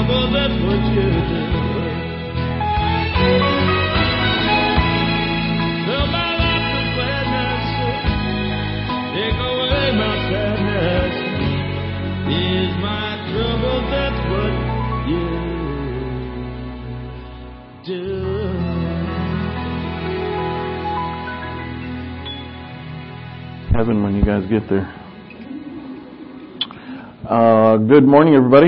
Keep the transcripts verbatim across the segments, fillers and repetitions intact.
trouble, that's what you do. Fill my life with gladness, take away my sadness. Ease my trouble, that's what you do. Heaven when you guys get there. Uh, good morning, everybody.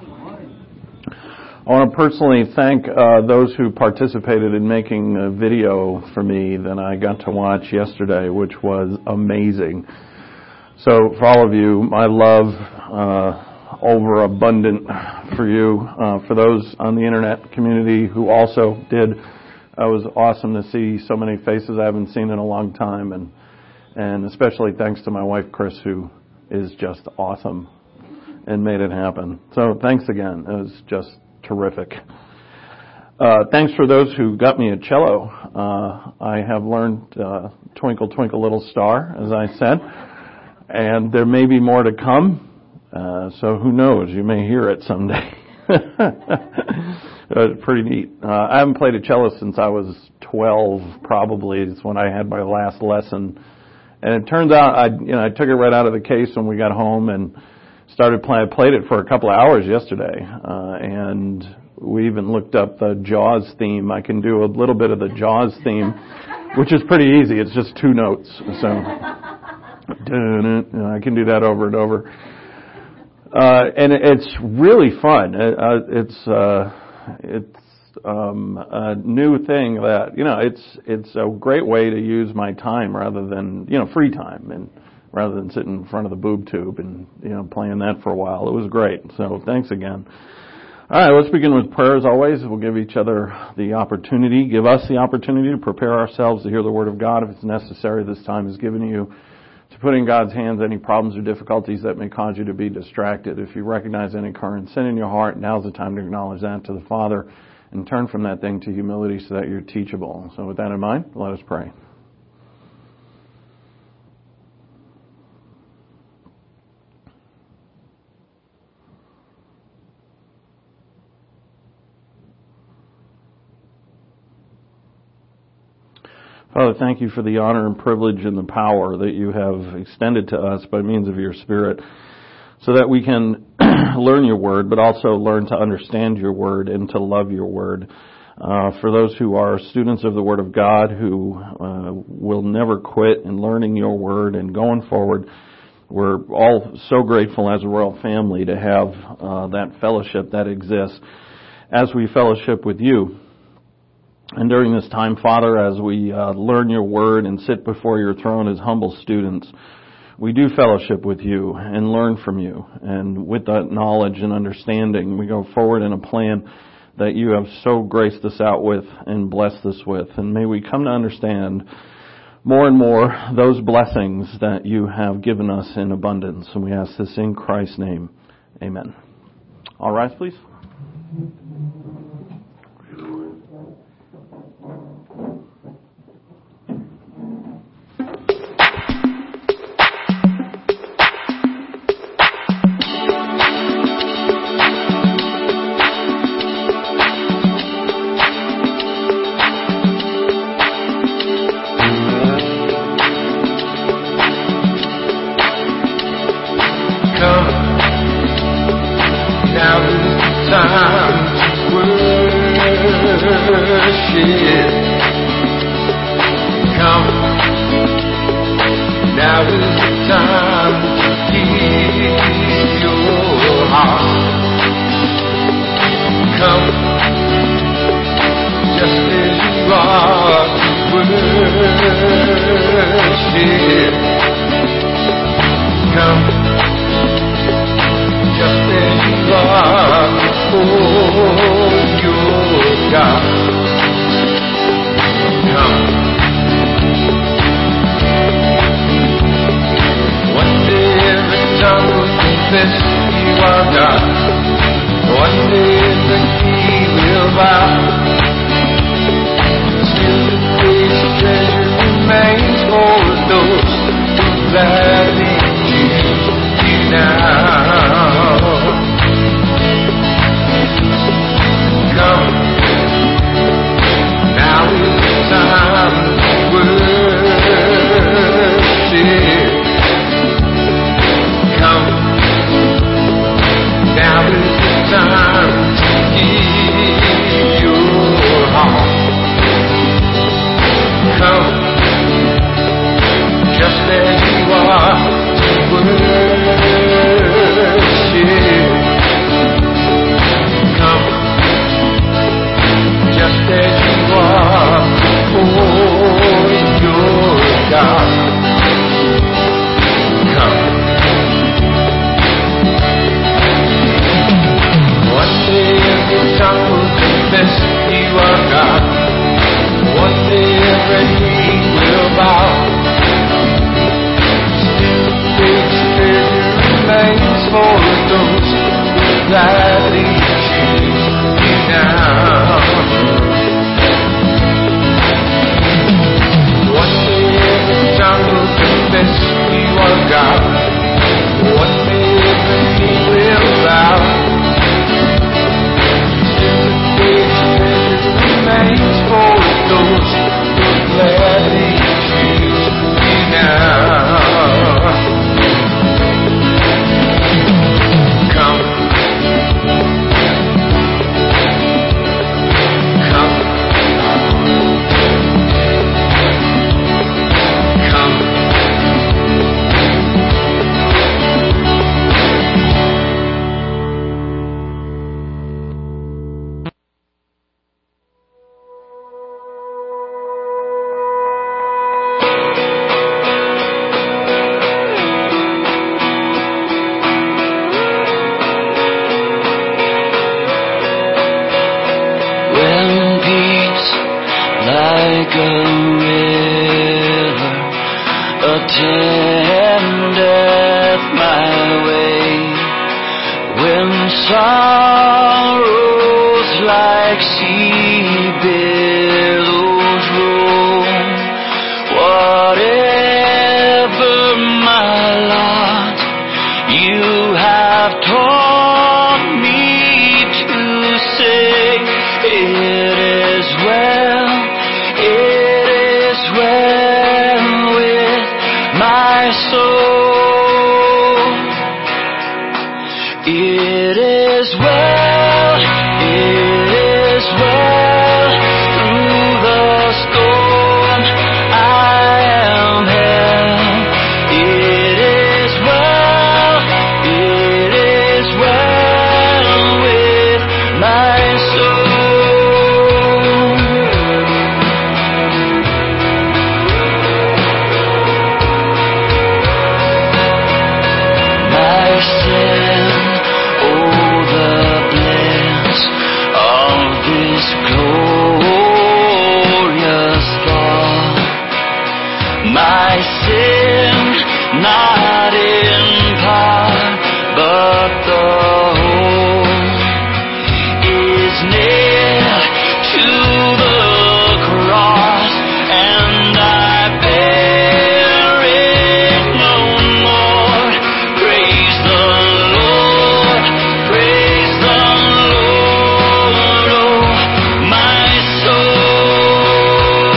I want to personally thank uh, those who participated in making a video for me that I got to watch yesterday, which was amazing. So for all of you, my love uh, overabundant for you. Uh, for those on the internet community who also did, it was awesome to see so many faces I haven't seen in a long time, and and especially thanks to my wife, Chris, who is just awesome and made it happen. So thanks again. It was just terrific. Uh, thanks for those who got me a cello. Uh, I have learned uh, Twinkle, Twinkle, Little Star, as I said, and there may be more to come. Uh, so who knows? You may hear it someday. It's pretty neat. Uh, I haven't played a cello since I was twelve, probably. It's when I had my last lesson. And it turns out I, you know, I took it right out of the case when we got home and started playing. I played it for a couple of hours yesterday, uh, and we even looked up the Jaws theme. I can do a little bit of the Jaws theme, which is pretty easy. It's just two notes, so I can do that over and over. Uh, and it's really fun. It, uh, it's uh, it's um, a new thing that, you know, it's it's a great way to use my time rather than, you know, free time, and rather than sitting in front of the boob tube and, you know, playing that for a while. It was great. So thanks again. All right, let's begin with prayer as always. We'll give each other the opportunity, give us the opportunity to prepare ourselves to hear the Word of God. If it's necessary, this time is given you to put in God's hands any problems or difficulties that may cause you to be distracted. If you recognize any current sin in your heart, now's the time to acknowledge that to the Father and turn from that thing to humility so that you're teachable. So with that in mind, let us pray. Father, thank you for the honor and privilege and the power that you have extended to us by means of your Spirit, so that we can learn your word, but also learn to understand your word and to love your word. Uh, for those who are students of the Word of God, who uh, will never quit in learning your word and going forward, we're all so grateful as a royal family to have uh, that fellowship that exists as we fellowship with you. And during this time, Father, as we uh, learn your word and sit before your throne as humble students, we do fellowship with you and learn from you. And with that knowledge and understanding, we go forward in a plan that you have so graced us out with and blessed us with. And may we come to understand more and more those blessings that you have given us in abundance. And we ask this in Christ's name. Amen. All rise, please. Now is the time to work. like a river attendeth my way. When sorrows like sea billows roll, whatever my lot, you have taught me to say, it is well, it is well with my soul. It is well, it is well, through the storm I am held. It is well, it is well with my soul. My sin, oh the bliss of this glorious thought. My sin, not in part, but the whole, is nailed to the cross, and I bear it no more. Praise the Lord, praise the Lord, oh my soul.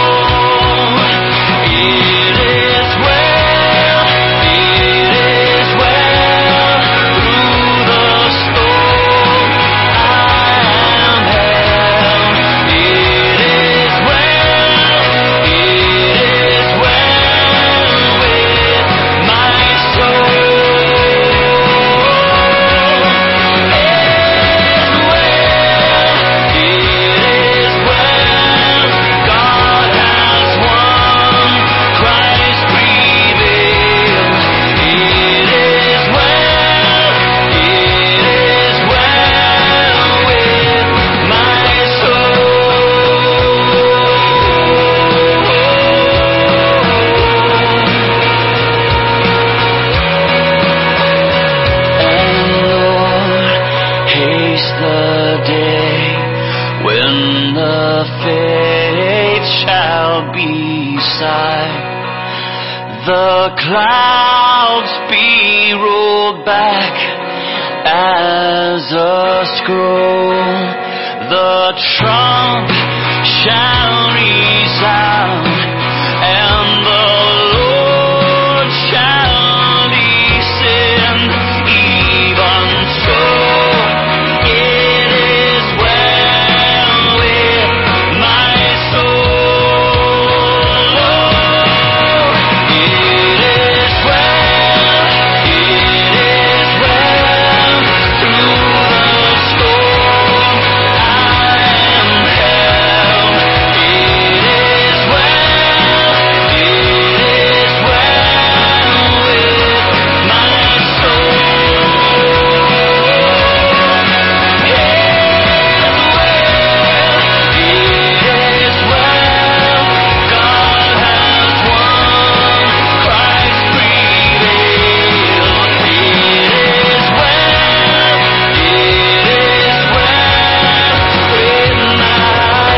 It is well, it is well, through the storm I am held. It is well, it is well with my soul. It is well, God has won, Christ prevailed. It is well, it is well with my And Lord, haste the day when the faith shall be sight, the clouds be rolled back as a scroll, the trump shall resound, and the Lord shall descend. Even so, it is well with my soul. It is well, it is well, through the storm I am held. It is well, it is well with my soul. It is well, God has won, Christ prevailed. It is well, it is well with my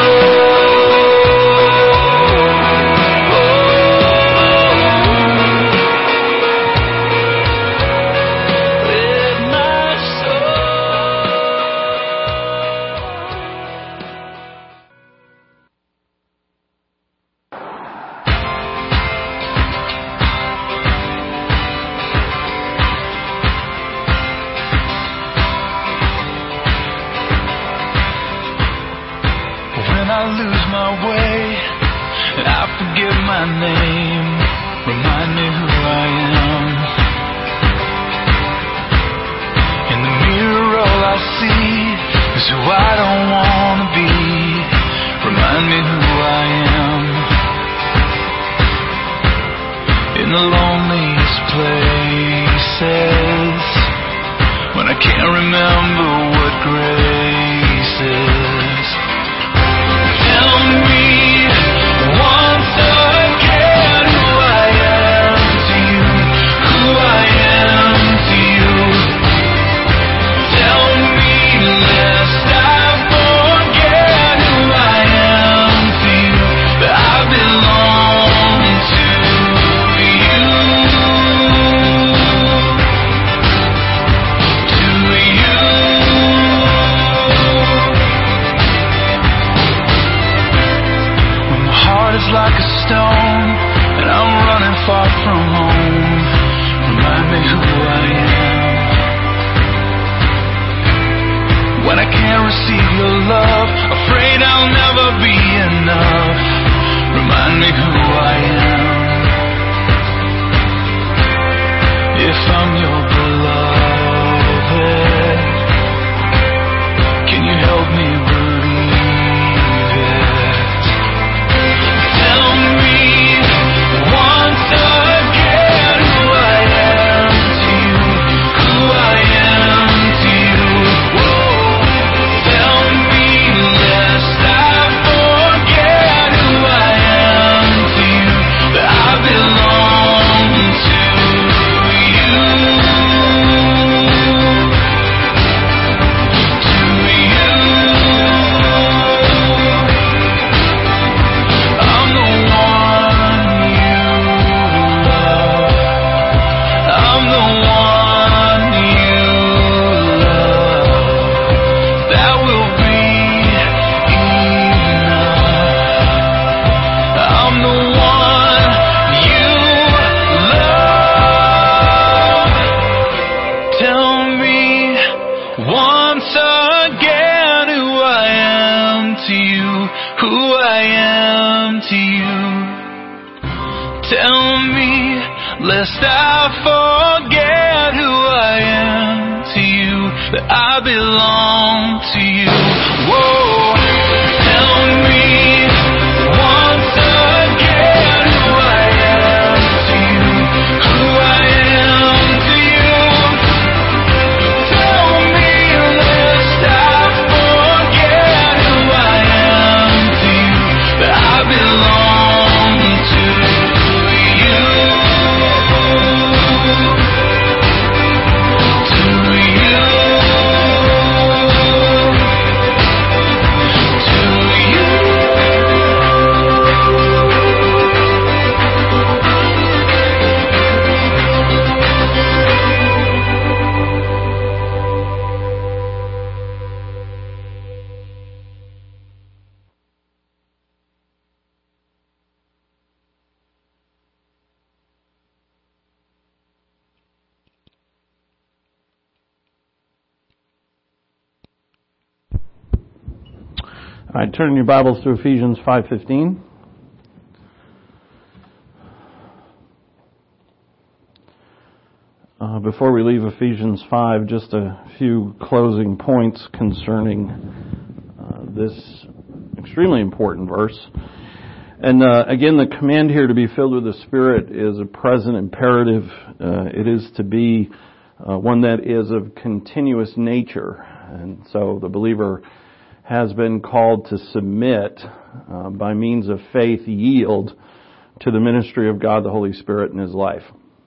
When I lose my way and I forget my name, remind me who I am. In the mirror all I see is who I don't want to be. Remind me who I am. In the loneliest places, when I can't remember what grace is. Tell me from home. Remind me who I am. When I can't receive your love, afraid I'll never be enough. Remind me who I am. If I'm your beloved, can you help me believe it? Tell me once again who I am to you, who I am to you. Whoa. Tell me lest I forget who I am to you, that I belong to you. Lest I forget who I am to you, that I belong to you. Whoa, tell me once again who I am to you, who I am to you. Tell me lest I forget who I am to you, that I belong to you. All right, turn your Bibles to Ephesians five fifteen. Uh, before we leave Ephesians five, just a few closing points concerning uh, this extremely important verse. And uh, again, the command here to be filled with the Spirit is a present imperative. Uh, it is to be uh, one that is of continuous nature. And so the believer has been called to submit, uh, by means of faith, yield to the ministry of God the Holy Spirit in his life.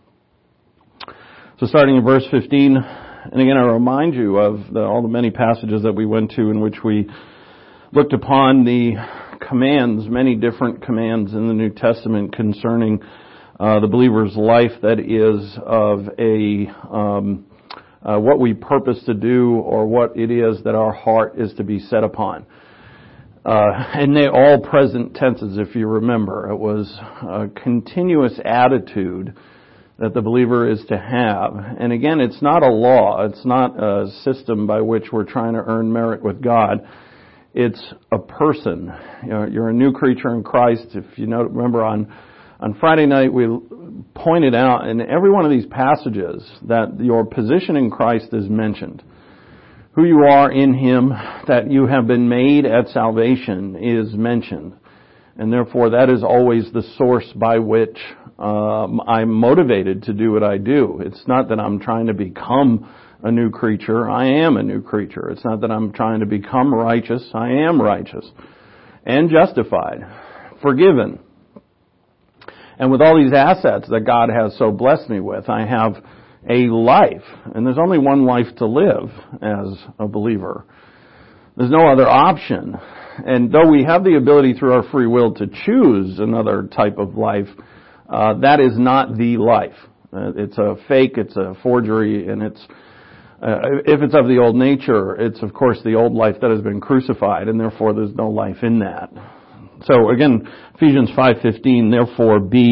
So starting in verse fifteen, and again I remind you of the, all the many passages that we went to in which we looked upon the commands, many different commands in the New Testament concerning uh, the believer's life that is of a um, Uh, what we purpose to do, or what it is that our heart is to be set upon. Uh, and they all present tenses, if you remember. It was a continuous attitude that the believer is to have. And again, it's not a law. It's not a system by which we're trying to earn merit with God. It's a person. You know, you're a new creature in Christ. If you know, remember on On Friday night, we pointed out in every one of these passages that your position in Christ is mentioned. Who you are in Him, that you have been made at salvation, is mentioned. And therefore, that is always the source by which um, I'm motivated to do what I do. It's not that I'm trying to become a new creature. I am a new creature. It's not that I'm trying to become righteous. I am righteous and justified, forgiven. And with all these assets that God has so blessed me with, I have a life. And there's only one life to live as a believer. There's no other option. And though we have the ability through our free will to choose another type of life, uh, that is not the life. Uh, it's a fake, it's a forgery, and it's, uh, if it's of the old nature, it's of course the old life that has been crucified, and therefore there's no life in that. So again, Ephesians five fifteen, therefore be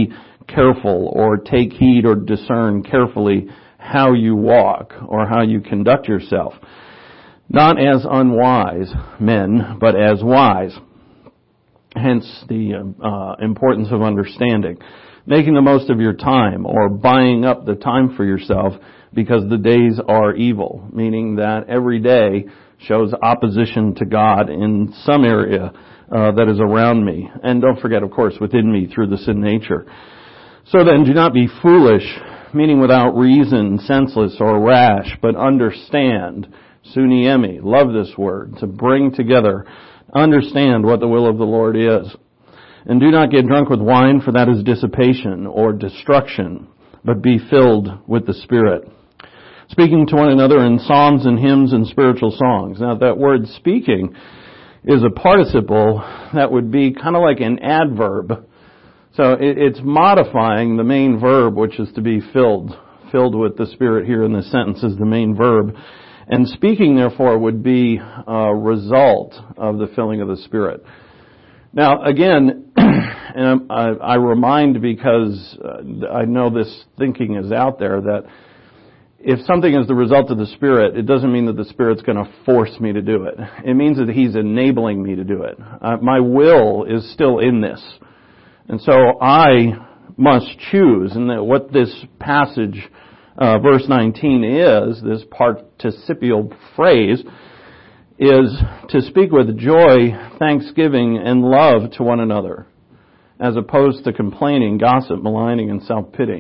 careful or take heed or discern carefully how you walk or how you conduct yourself. Not as unwise men, but as wise. Hence the uh, importance of understanding. Making the most of your time or buying up the time for yourself because the days are evil, meaning that every day shows opposition to God in some area uh, that is around me. And don't forget, of course, within me through the sin nature. So then, do not be foolish, meaning without reason, senseless, or rash, but understand, suniemi, love this word, to bring together, understand what the will of the Lord is. And do not get drunk with wine, for that is dissipation or destruction, but be filled with the Spirit, speaking to one another in psalms and hymns and spiritual songs. Now, that word speaking is a participle that would be kind of like an adverb. So it's modifying the main verb, which is to be filled. Filled with the Spirit here in this sentence is the main verb. And speaking, therefore, would be a result of the filling of the Spirit. Now, again, and I, I remind because I know this thinking is out there that if something is the result of the Spirit, it doesn't mean that the Spirit's going to force me to do it. It means that He's enabling me to do it. Uh, my will is still in this. And so I must choose. And that what this passage, uh, verse nineteen is, this participial phrase, is to speak with joy, thanksgiving, and love to one another, as opposed to complaining, gossip, maligning, and self-pity.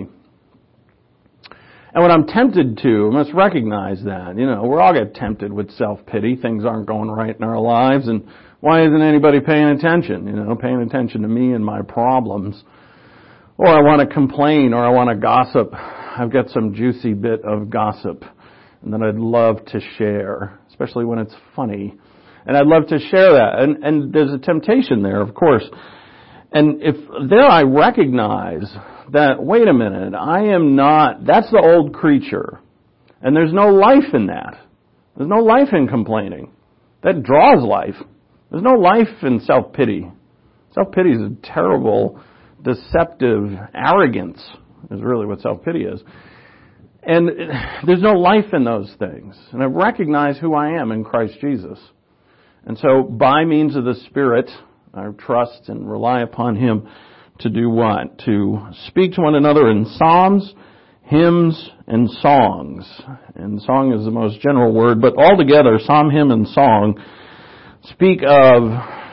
And when I'm tempted to, I must recognize that. You know, we're all get tempted with self-pity. Things aren't going right in our lives, and why isn't anybody paying attention? You know, paying attention to me and my problems. Or I want to complain, or I want to gossip. I've got some juicy bit of gossip, and that I'd love to share, especially when it's funny. And I'd love to share that. And, and there's a temptation there, of course. And if there I recognize that, wait a minute, I am not, that's the old creature. And there's no life in that. There's no life in complaining. That draws life. There's no life in self-pity. Self-pity is a terrible, deceptive arrogance, is really what self-pity is. And there's no life in those things. And I recognize who I am in Christ Jesus. And so by means of the Spirit, I trust and rely upon Him to do what? To speak to one another in psalms, hymns, and songs. And song is the most general word, but altogether, psalm, hymn, and song speak of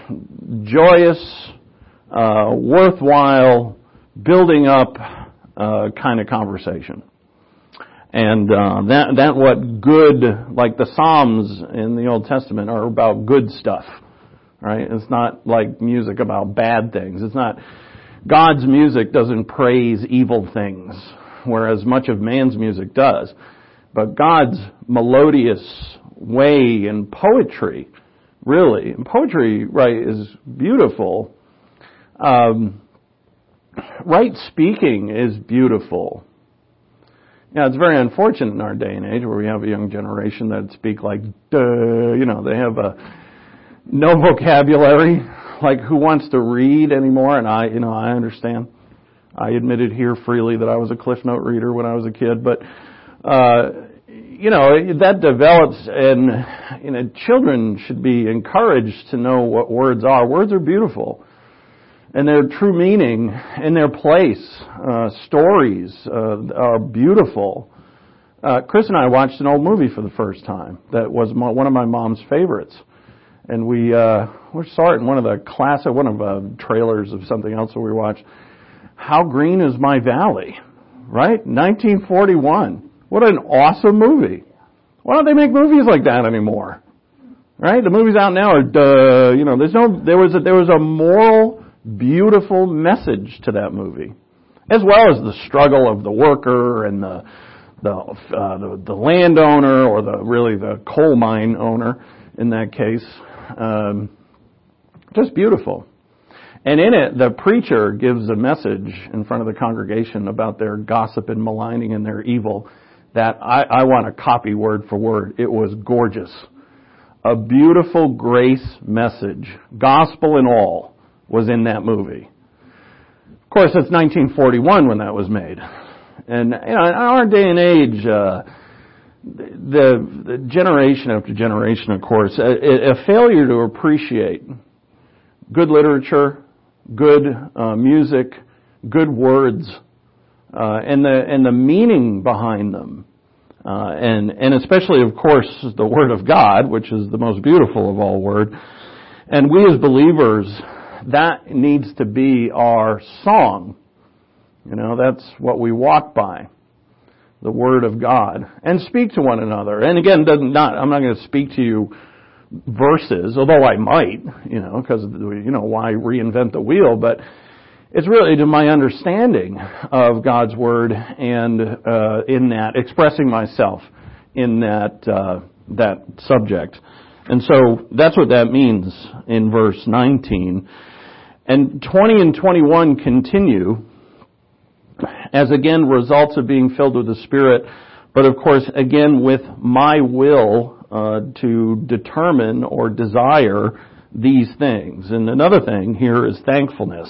joyous, uh, worthwhile, building up uh, kind of conversation. And uh, that that what good, like the Psalms in the Old Testament are about good stuff, right? It's not like music about bad things. It's not, God's music doesn't praise evil things, whereas much of man's music does. But God's melodious way in poetry, really, and poetry, right, is beautiful. Um, right speaking is beautiful. Yeah, it's very unfortunate in our day and age where we have a young generation that speak like, duh, you know, they have a no vocabulary, like who wants to read anymore? And I, you know, I understand. I admitted here freely that I was a Cliff Note reader when I was a kid, but, uh, you know, that develops, and, you know, children should be encouraged to know what words are. Words are beautiful. And their true meaning and their place. Uh, stories uh, are beautiful. Uh, Chris and I watched an old movie for the first time that was my, one of my mom's favorites. And we uh, we saw it in one of the classic, one of uh, trailers of something else that we watched. How Green Is My Valley, right? nineteen forty-one. What an awesome movie. Why don't they make movies like that anymore? Right? The movies out now are, duh, you know, there's no, there was a, there was a moral, beautiful message to that movie, as well as the struggle of the worker and the the uh, the, the landowner, or the really the coal mine owner in that case. Um, just beautiful. And in it, the preacher gives a message in front of the congregation about their gossip and maligning and their evil that I, I want to copy word for word. It was gorgeous. A beautiful grace message, gospel and all, was in that movie. Of course, it's nineteen forty-one when that was made. And you know, in our day and age, uh, the, the generation after generation, of course, a, a failure to appreciate good literature, good uh, music, good words, uh, and the and the meaning behind them, uh, and and especially, of course, the Word of God, which is the most beautiful of all word. And we as believers, that needs to be our song. You know, that's what we walk by, the Word of God, and speak to one another. And again, doesn't not I'm not going to speak to you verses, although I might, you know, because you know why reinvent the wheel. But it's really to my understanding of God's Word, and uh, in that expressing myself in that uh, that subject. And so that's what that means in verse nineteen. And twenty and twenty-one continue as again results of being filled with the Spirit, but of course again with my will uh, to determine or desire these things. And another thing here is thankfulness.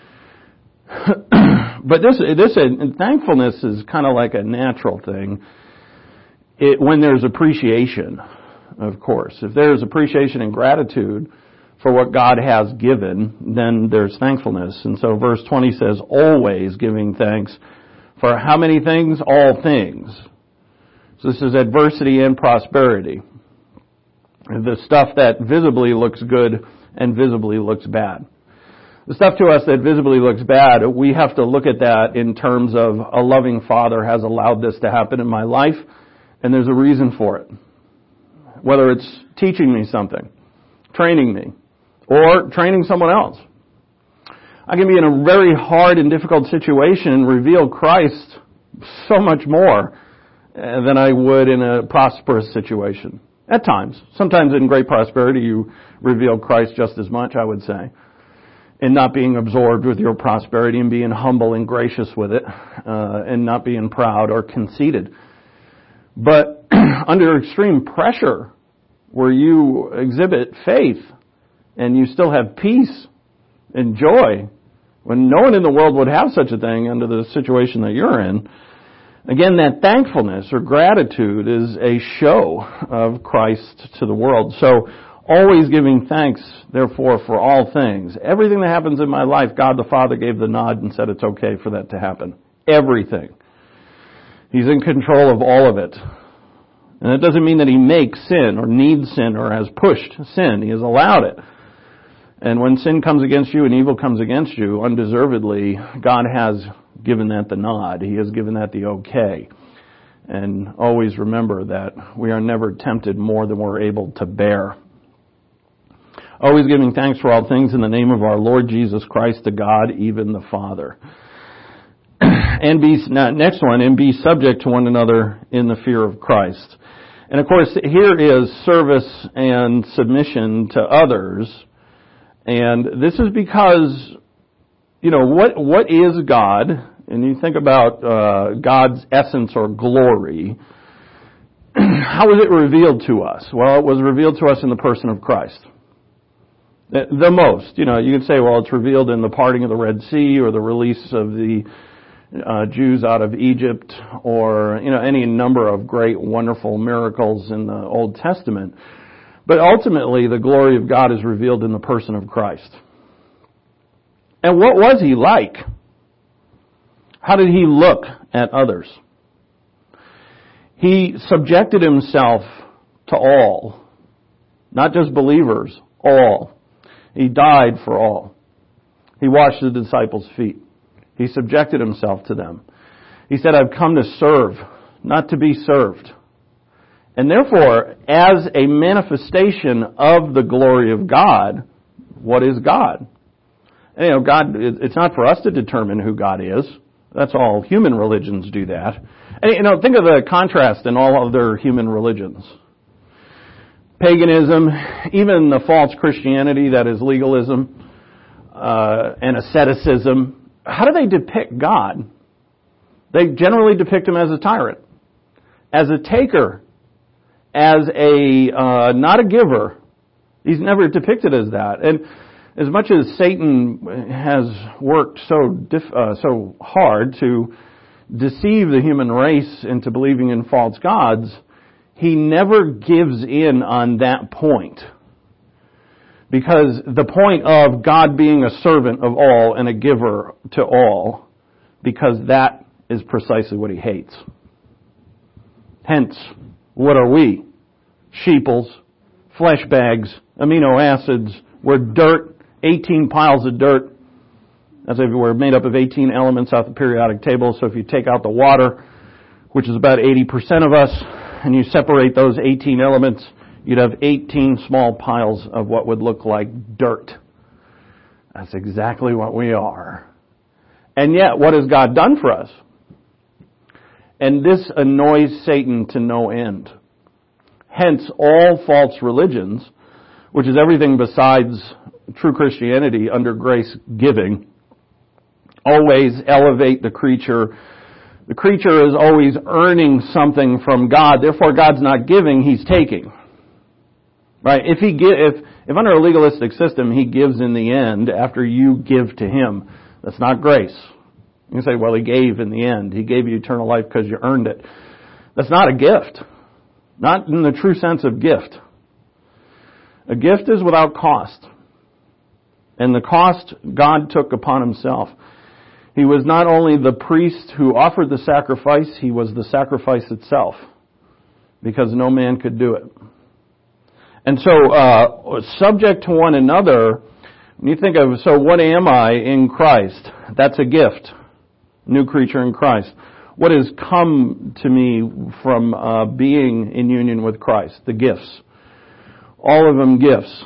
But this this uh, thankfulness is kind of like a natural thing. It, when there's appreciation, of course, if there's appreciation and gratitude for what God has given, then there's thankfulness. And so verse twenty says, always giving thanks for how many things? All things. So this is adversity and prosperity. The stuff that visibly looks good and visibly looks bad. The stuff to us that visibly looks bad, we have to look at that in terms of a loving Father has allowed this to happen in my life, and there's a reason for it. Whether it's teaching me something, training me, or training someone else. I can be in a very hard and difficult situation and reveal Christ so much more than I would in a prosperous situation. At times. Sometimes in great prosperity you reveal Christ just as much, I would say. In not being absorbed with your prosperity and being humble and gracious with it, uh, and not being proud or conceited. But under extreme pressure, where you exhibit faith, and you still have peace and joy, when no one in the world would have such a thing under the situation that you're in. Again, that thankfulness or gratitude is a show of Christ to the world. So, always giving thanks, therefore, for all things. Everything that happens in my life, God the Father gave the nod and said it's okay for that to happen. Everything. He's in control of all of it. And it doesn't mean that He makes sin or needs sin or has pushed sin. He has allowed it. And when sin comes against you and evil comes against you, undeservedly, God has given that the nod. He has given that the okay. And always remember that we are never tempted more than we're able to bear. Always giving thanks for all things in the name of our Lord Jesus Christ to God, even the Father. And be, next one, and be subject to one another in the fear of Christ. And of course, here is service and submission to others. And this is because, you know, what what is God? And you think about uh, God's essence or glory. How was it revealed to us? Well, it was revealed to us in the person of Christ. The, the most. You know, you could say, well, it's revealed in the parting of the Red Sea or the release of the uh, Jews out of Egypt or, you know, any number of great, wonderful miracles in the Old Testament. But ultimately, the glory of God is revealed in the person of Christ. And what was He like? How did He look at others? He subjected Himself to all. Not just believers, all. He died for all. He washed the disciples' feet. He subjected Himself to them. He said, I've come to serve, not to be served. And therefore, as a manifestation of the glory of God, what is God? And, you know, God, it's not for us to determine who God is. That's all. Human religions do that. And, you know, think of the contrast in all other human religions. Paganism, even the false Christianity that is legalism, uh, and asceticism. How do they depict God? They generally depict Him as a tyrant, as a taker, as a, uh, not a giver. He's never depicted as that. And as much as Satan has worked so diff- uh, so hard to deceive the human race into believing in false gods, he never gives in on that point. Because the point of God being a servant of all and a giver to all, because that is precisely what he hates. Hence, what are we? Sheeples, flesh bags, amino acids, we're dirt, eighteen piles of dirt. As if we're made up of eighteen elements out the periodic table, so if you take out the water, which is about eighty percent of us, and you separate those eighteen elements, you'd have eighteen small piles of what would look like dirt. That's exactly what we are. And yet, what has God done for us? And this annoys Satan to no end. Hence, all false religions, which is everything besides true Christianity under grace giving, always elevate the creature. The creature is always earning something from God. Therefore, God's not giving, He's taking. Right? If he give, if if under a legalistic system He gives in the end after you give to Him, that's not grace. You can say, well, He gave in the end. He gave you eternal life because you earned it. That's not a gift. Not in the true sense of gift. A gift is without cost. And the cost God took upon Himself. He was not only the priest who offered the sacrifice, He was the sacrifice itself. Because no man could do it. And so, uh, subject to one another, when you think of, so what am I in Christ? That's a gift. New creature in Christ. What has come to me from uh, being in union with Christ? The gifts. All of them gifts.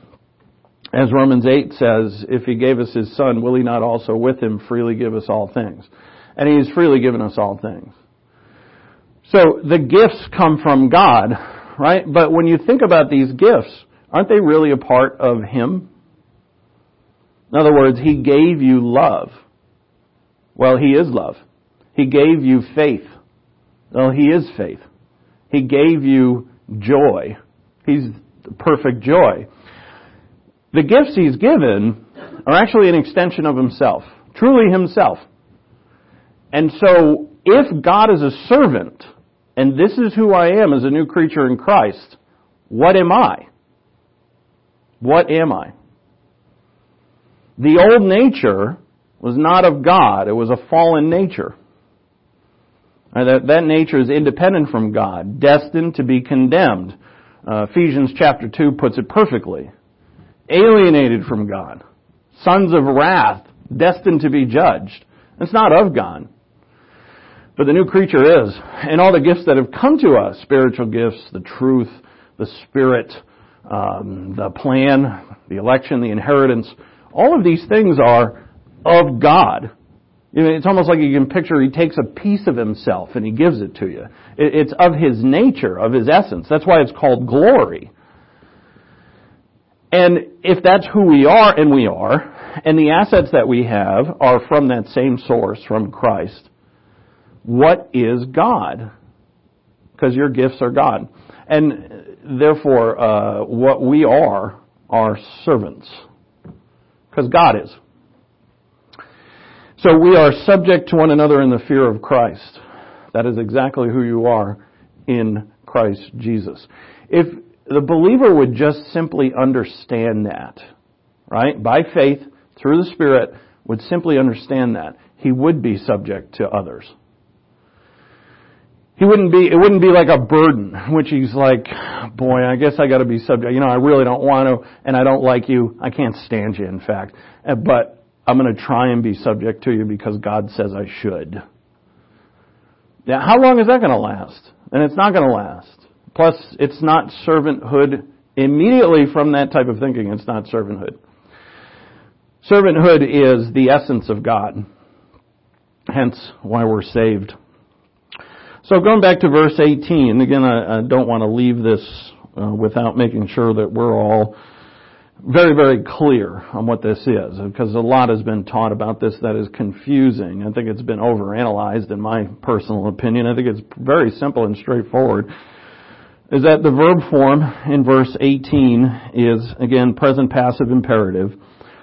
As Romans eight says, if He gave us His Son, will He not also with Him freely give us all things? And He has freely given us all things. So the gifts come from God, right? But when you think about these gifts, aren't they really a part of Him? In other words, He gave you love. Well, He is love. He gave you faith. Well, He is faith. He gave you joy. He's perfect joy. The gifts He's given are actually an extension of Himself. Truly Himself. And so, if God is a servant, and this is who I am as a new creature in Christ, what am I? What am I? The old nature was not of God. It was a fallen nature. That, that nature is independent from God, destined to be condemned. Uh, Ephesians chapter two puts it perfectly. Alienated from God. Sons of wrath, destined to be judged. It's not of God. But the new creature is. And all the gifts that have come to us, spiritual gifts, the truth, the Spirit, um, the plan, the election, the inheritance, all of these things are of God. You know, it's almost like you can picture He takes a piece of Himself and He gives it to you. It's of His nature, of His essence. That's why it's called glory. And if that's who we are, and we are, and the assets that we have are from that same source, from Christ, what is God? Because your gifts are God. And therefore, uh, what we are, are servants. Because God is. So we are subject to one another in the fear of Christ. That is exactly who you are in Christ Jesus. If the believer would just simply understand that, right? By faith, through the Spirit, would simply understand that, he would be subject to others. He wouldn't be, it wouldn't be like a burden, which he's like, boy, I guess I gotta be subject. You know, I really don't want to, and I don't like you. I can't stand you, in fact. But I'm going to try and be subject to you because God says I should. Now, how long is that going to last? And it's not going to last. Plus, it's not servanthood. Immediately from that type of thinking, it's not servanthood. Servanthood is the essence of God. Hence, why we're saved. So going back to verse eighteen, again, I, I don't want to leave this uh, without making sure that we're all very, very clear on what this is, because a lot has been taught about this that is confusing. I think it's been overanalyzed in my personal opinion. I think it's very simple and straightforward. Is that the verb form in verse eighteen is, again, present passive imperative.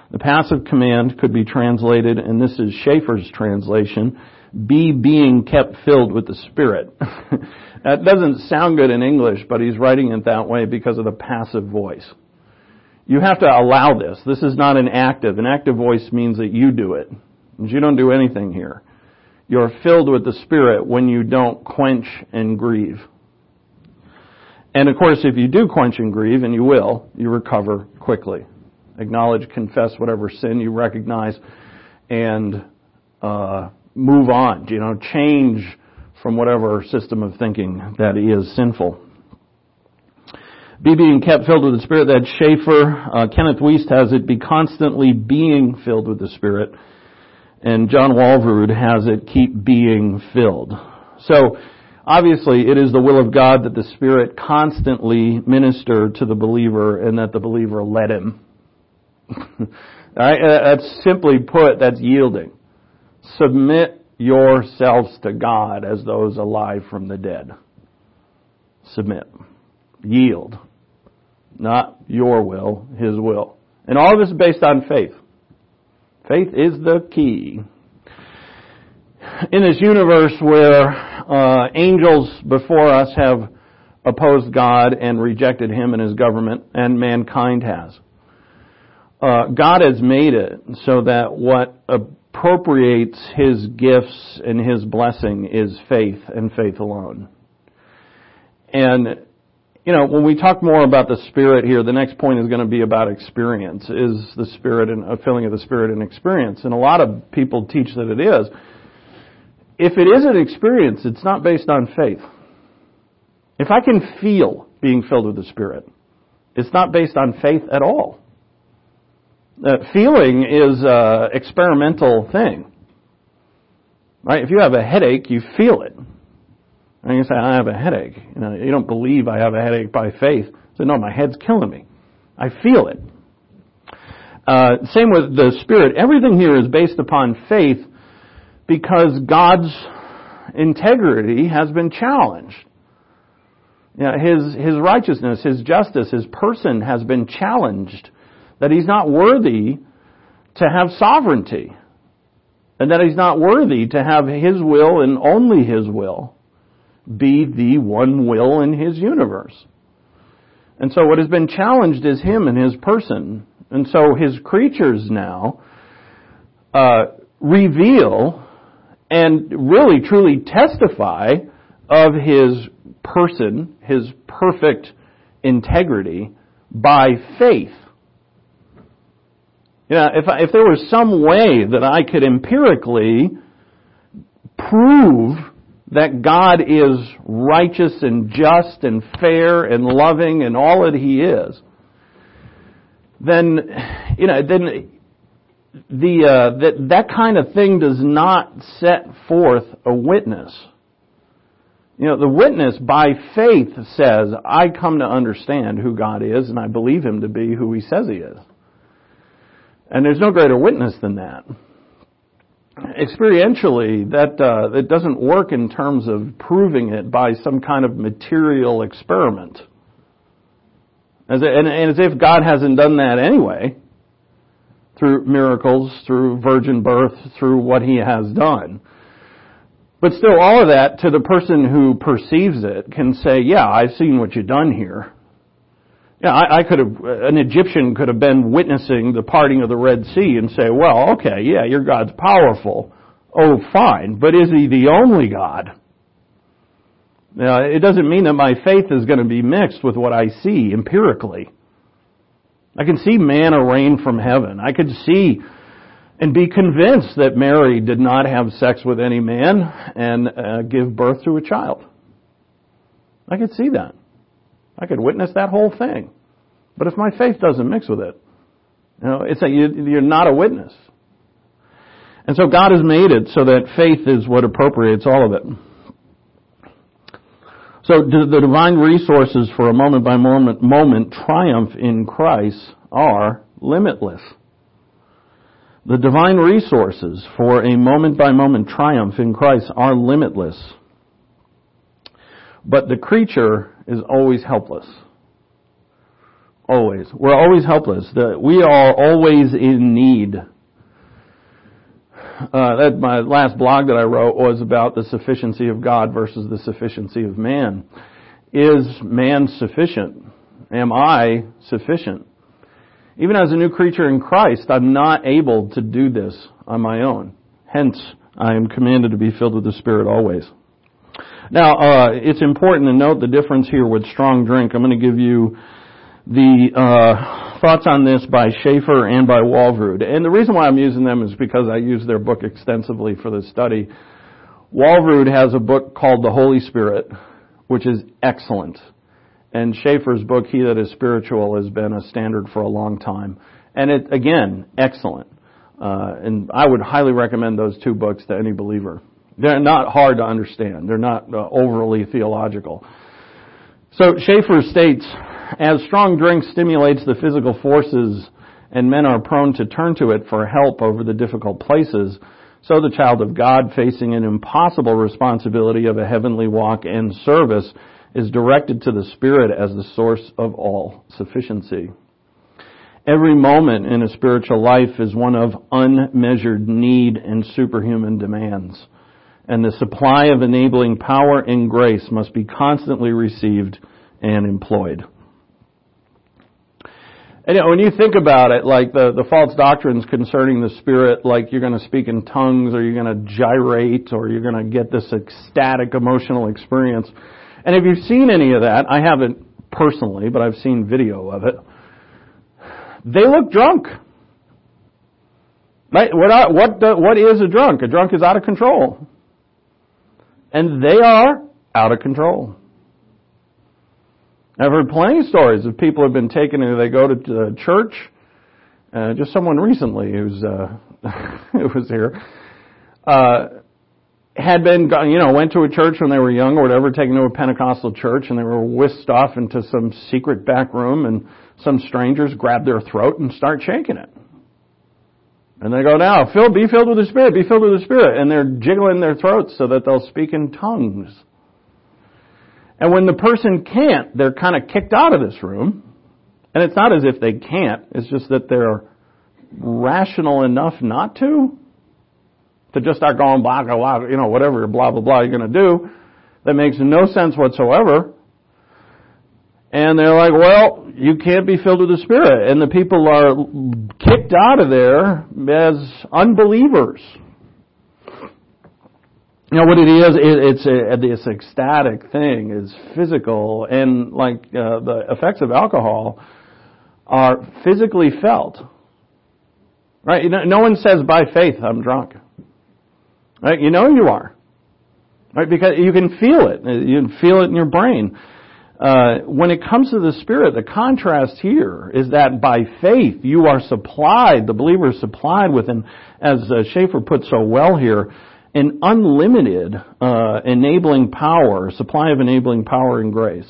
The passive command could be translated, and this is Schaeffer's translation, be being kept filled with the Spirit. That doesn't sound good in English, but he's writing it that way because of the passive voice. You have to allow this. This is not an active. An active voice means that you do it. You don't do anything here. You're filled with the Spirit when you don't quench and grieve. And of course, if you do quench and grieve, and you will, you recover quickly. Acknowledge, confess whatever sin you recognize, and uh, move on. You know, change from whatever system of thinking that is sinful. Be being kept filled with the Spirit. That's Schaeffer. Uh, Kenneth Wuest has it, be constantly being filled with the Spirit. And John Walvoord has it, keep being filled. So, obviously, it is the will of God that the Spirit constantly minister to the believer and that the believer let Him. All right? That's simply put, that's yielding. Submit yourselves to God as those alive from the dead. Submit. Yield. Not your will, His will. And all of this is based on faith. Faith is the key. In this universe where uh, angels before us have opposed God and rejected Him and His government, and mankind has, uh, God has made it so that what appropriates His gifts and His blessing is faith and faith alone. And, you know, when we talk more about the Spirit here, the next point is going to be about experience. Is the Spirit and a filling of the Spirit an experience? And a lot of people teach that it is. If it is an experience, it's not based on faith. If I can feel being filled with the Spirit, it's not based on faith at all. Uh, feeling is an experimental thing. Right? If you have a headache, you feel it. And you say, I have a headache. You know, you don't believe I have a headache by faith. You say, no, my head's killing me. I feel it. Uh, same with the Spirit. Everything here is based upon faith because God's integrity has been challenged. You know, His, His righteousness, His justice, His person has been challenged. That He's not worthy to have sovereignty. And that He's not worthy to have His will and only His will be the one will in His universe. And so what has been challenged is Him and His person. And so His creatures now uh, reveal and really truly testify of His person, His perfect integrity by faith. You know, if I, if there was some way that I could empirically prove that God is righteous and just and fair and loving and all that He is, then, you know, then the uh, that that kind of thing does not set forth a witness. You know, the witness by faith says, I come to understand who God is and I believe Him to be who He says He is. And there's no greater witness than that. Experientially, that uh, that doesn't work in terms of proving it by some kind of material experiment. As, and, and as if God hasn't done that anyway, through miracles, through virgin birth, through what He has done. But still, all of that, to the person who perceives it, can say, yeah, I've seen what you've done here. Yeah, I, I could have, an Egyptian could have been witnessing the parting of the Red Sea and say, well, okay, yeah, your God's powerful. Oh, fine, but is He the only God? Now, it doesn't mean that my faith is going to be mixed with what I see empirically. I can see manna rain from heaven. I could see and be convinced that Mary did not have sex with any man and uh, give birth to a child. I could see that. I could witness that whole thing. But if my faith doesn't mix with it, you know, it's a, you're not a witness. And so God has made it so that faith is what appropriates all of it. So the divine resources for a moment by moment, moment triumph in Christ are limitless. The divine resources for a moment by moment triumph in Christ are limitless. But the creature is always helpless. Always. We're always helpless. The, we are always in need. Uh, that my last blog that I wrote was about the sufficiency of God versus the sufficiency of man. Is man sufficient? Am I sufficient? Even as a new creature in Christ, I'm not able to do this on my own. Hence, I am commanded to be filled with the Spirit always. Now, uh, it's important to note the difference here with strong drink. I'm going to give you the uh, thoughts on this by Schaeffer and by Walvoord. And the reason why I'm using them is because I use their book extensively for this study. Walvoord has a book called The Holy Spirit, which is excellent. And Schaeffer's book, He That Is Spiritual, has been a standard for a long time. And it, again, excellent. Uh, and I would highly recommend those two books to any believer. They're not hard to understand. They're not uh, overly theological. So Schaeffer states, as strong drink stimulates the physical forces and men are prone to turn to it for help over the difficult places, so the child of God facing an impossible responsibility of a heavenly walk and service is directed to the Spirit as the source of all sufficiency. Every moment in a spiritual life is one of unmeasured need and superhuman demands, and the supply of enabling power and grace must be constantly received and employed. And you know, when you think about it, like the, the false doctrines concerning the Spirit, like you're going to speak in tongues, or you're going to gyrate, or you're going to get this ecstatic emotional experience. And if you've seen any of that, I haven't personally, but I've seen video of it, they look drunk. Right? What, are, what, the, what is a drunk? A drunk is out of control. And they are out of control. I've heard plenty of stories of people who have been taken and they go to uh, church. Uh, just someone recently who's uh, who was here uh, had been, you know, went to a church when they were young or whatever, taken to a Pentecostal church, and they were whisked off into some secret back room, and some strangers grab their throat and start shaking it. And they go, now, fill, be filled with the Spirit, be filled with the Spirit. And they're jiggling their throats so that they'll speak in tongues. And when the person can't, they're kind of kicked out of this room. And it's not as if they can't. It's just that they're rational enough not to. To just start going, blah, blah, blah, you know, whatever, blah, blah, blah you're going to do. That makes no sense whatsoever. And they're like, well, you can't be filled with the Spirit. And the people are kicked out of there as unbelievers. You know, what it is, it's a, this ecstatic thing is physical, and like uh, the effects of alcohol are physically felt. Right? You know, no one says by faith, I'm drunk. Right? You know you are. Right? Because you can feel it. You can feel it in your brain. Uh, when it comes to the Spirit, the contrast here is that by faith you are supplied, the believer is supplied with, an, as uh, Schaeffer put so well here, an unlimited uh, enabling power, supply of enabling power and grace.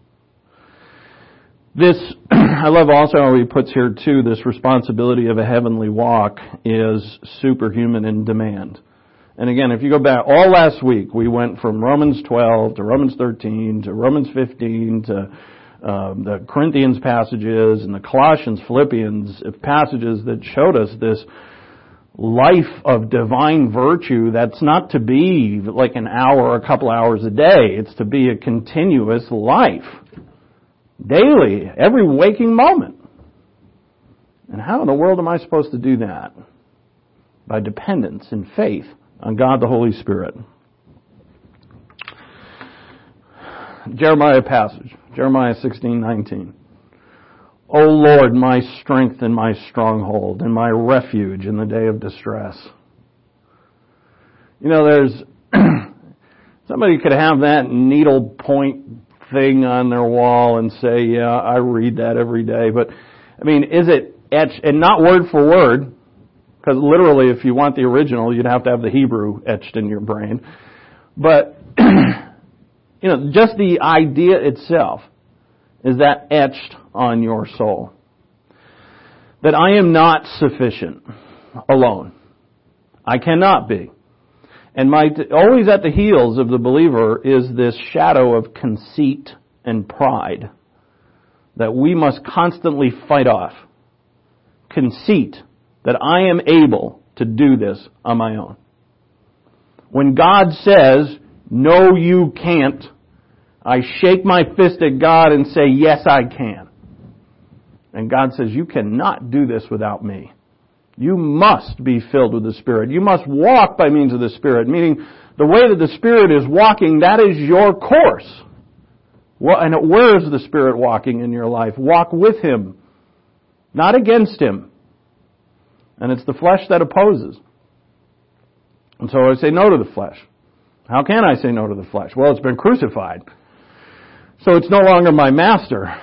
This, I love also how he puts here too, this responsibility of a heavenly walk is superhuman in demand. And again, if you go back, all last week we went from Romans twelve to Romans thirteen to Romans fifteen to um, the Corinthians passages and the Colossians, Philippians passages that showed us this life of divine virtue that's not to be like an hour or a couple hours a day. It's to be a continuous life. Daily, every waking moment. And how in the world am I supposed to do that? By dependence and faith on God the Holy Spirit. Jeremiah passage, Jeremiah sixteen nineteen. O Lord, my strength and my stronghold and my refuge in the day of distress. You know, there's somebody could have that needle point thing on their wall and say, yeah, I read that every day. But, I mean, is it etched, and not word for word, because literally if you want the original, you'd have to have the Hebrew etched in your brain. But, you know, just the idea itself, is that etched on your soul? That I am not sufficient alone. I cannot be. And my, always at the heels of the believer is this shadow of conceit and pride. that we must constantly fight off. Conceit that I am able to do this on my own. When God says, no, you can't, I shake my fist at God and say, yes, I can. And God says, you cannot do this without me. You must be filled with the Spirit. You must walk by means of the Spirit, meaning the way that the Spirit is walking, that is your course. And where is the Spirit walking in your life? Walk with Him, not against Him. And it's the flesh that opposes. And so I say no to the flesh. How can I say no to the flesh? Well, it's been crucified. So it's no longer my master.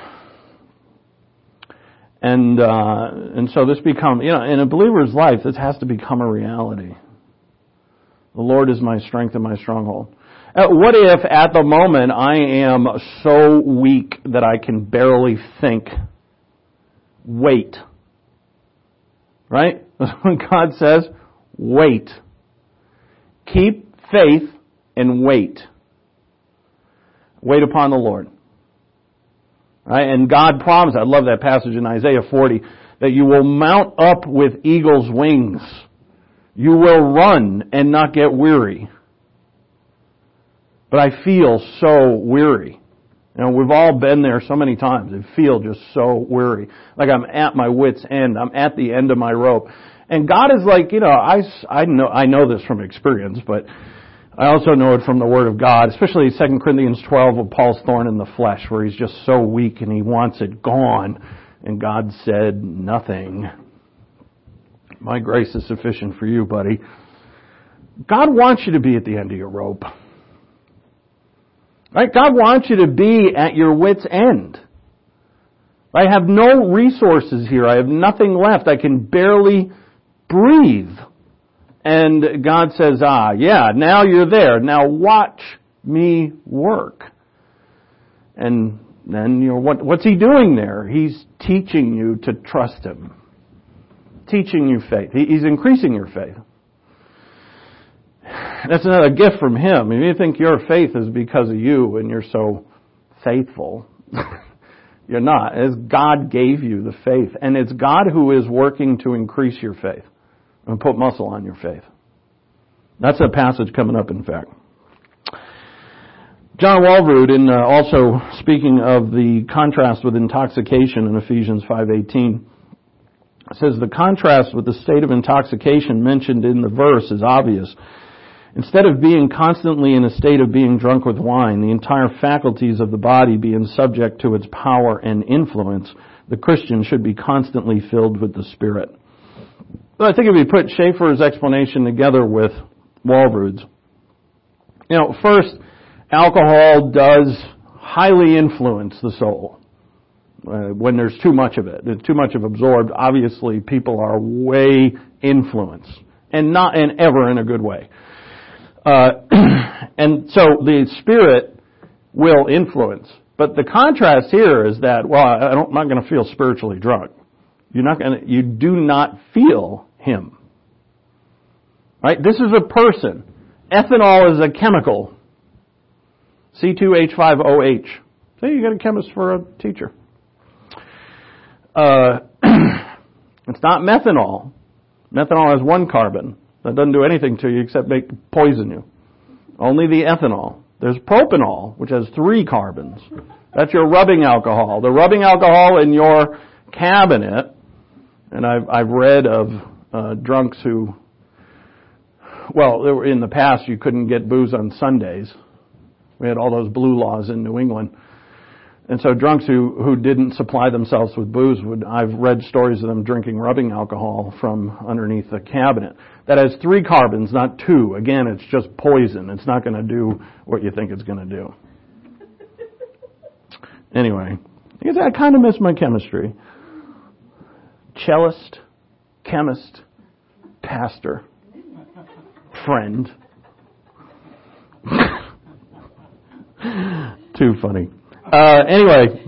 And uh, and so this becomes, you know, in a believer's life, this has to become a reality. The Lord is my strength and my stronghold. Uh, what if at the moment I am so weak that I can barely think? Wait. Right? When God says, wait. Keep faith and wait. Wait upon the Lord. Right? And God promised, I love that passage in Isaiah forty, that you will mount up with eagle's wings. You will run and not get weary. But I feel so weary. You know, we've all been there so many times and feel just so weary. Like I'm at my wit's end. I'm at the end of my rope. And God is like, you know, I, I know, I know this from experience, but I also know it from the Word of God, especially Second Corinthians twelve with Paul's thorn in the flesh, where he's just so weak and he wants it gone. And God said nothing. My grace is sufficient for you, buddy. God wants you to be at the end of your rope. Right? God wants you to be at your wit's end. I have no resources here. I have nothing left. I can barely breathe. And God says, ah, yeah, now you're there. Now watch me work. And then, you know, what, what's He doing there? He's teaching you to trust Him. Teaching you faith. He, he's increasing your faith. That's another gift from Him. If you think your faith is because of you and you're so faithful, you're not. It's God gave you the faith. And it's God who is working to increase your faith and put muscle on your faith. That's a passage coming up, in fact. John Walvoord, in uh, also speaking of the contrast with intoxication in Ephesians five eighteen, says the contrast with the state of intoxication mentioned in the verse is obvious. Instead of being constantly in a state of being drunk with wine, the entire faculties of the body being subject to its power and influence, the Christian should be constantly filled with the Spirit. But I think if we put Schaeffer's explanation together with Walvoord's, you know, first, alcohol does highly influence the soul. Uh, when there's too much of it, there's too much of absorbed, obviously people are way influenced. And not in ever in a good way. Uh, and so the Spirit will influence. But the contrast here is that, well, I don't, I'm not going to feel spiritually drunk. You're not going to, you do not feel Him. Right? This is a person. Ethanol is a chemical. C two H five O H. See, you got a chemist for a teacher. Uh, it's not methanol. Methanol has one carbon. That doesn't do anything to you except make poison you. Only the ethanol. There's propanol, which has three carbons. That's your rubbing alcohol. The rubbing alcohol in your cabinet, and I've, I've read of uh, drunks who, well, in the past you couldn't get booze on Sundays. We had all those blue laws in New England. And so drunks who, who didn't supply themselves with booze would, I've read stories of them drinking rubbing alcohol from underneath the cabinet. That has three carbons, not two. Again, it's just poison. It's not going to do what you think it's going to do. Anyway, I guess I kind of miss my chemistry. Cellist, chemist, pastor, friend. Too funny. Uh, anyway,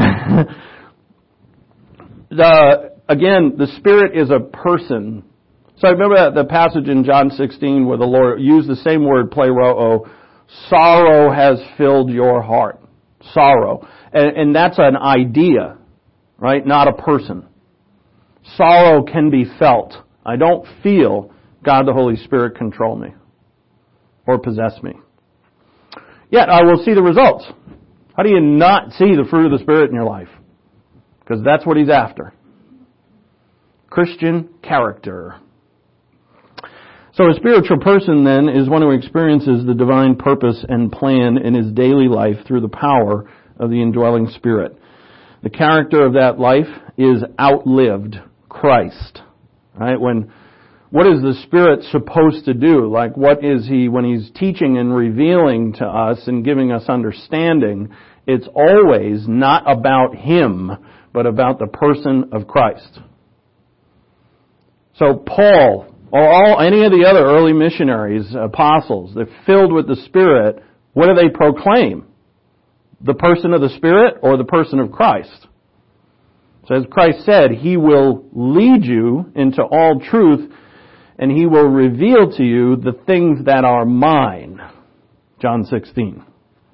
the, again, the Spirit is a person. So I remember that, the passage in John sixteen where the Lord used the same word, pleroo, sorrow has filled your heart. Sorrow. And, and that's an idea, right? Not a person. Sorrow can be felt. I don't feel God the Holy Spirit control me or possess me. Yet I will see the results. How do you not see the fruit of the Spirit in your life? Because that's what He's after. Christian character. So a spiritual person then is one who experiences the divine purpose and plan in his daily life through the power of the indwelling Spirit. The character of that life is outlived Christ. Right? When what is the Spirit supposed to do? Like what is He when He's teaching and revealing to us and giving us understanding? It's always not about Him, but about the person of Christ. So Paul, or all any of the other early missionaries, apostles, they're filled with the Spirit. What do they proclaim? The person of the Spirit or the person of Christ? So as Christ said, He will lead you into all truth, and He will reveal to you the things that are mine. John sixteen.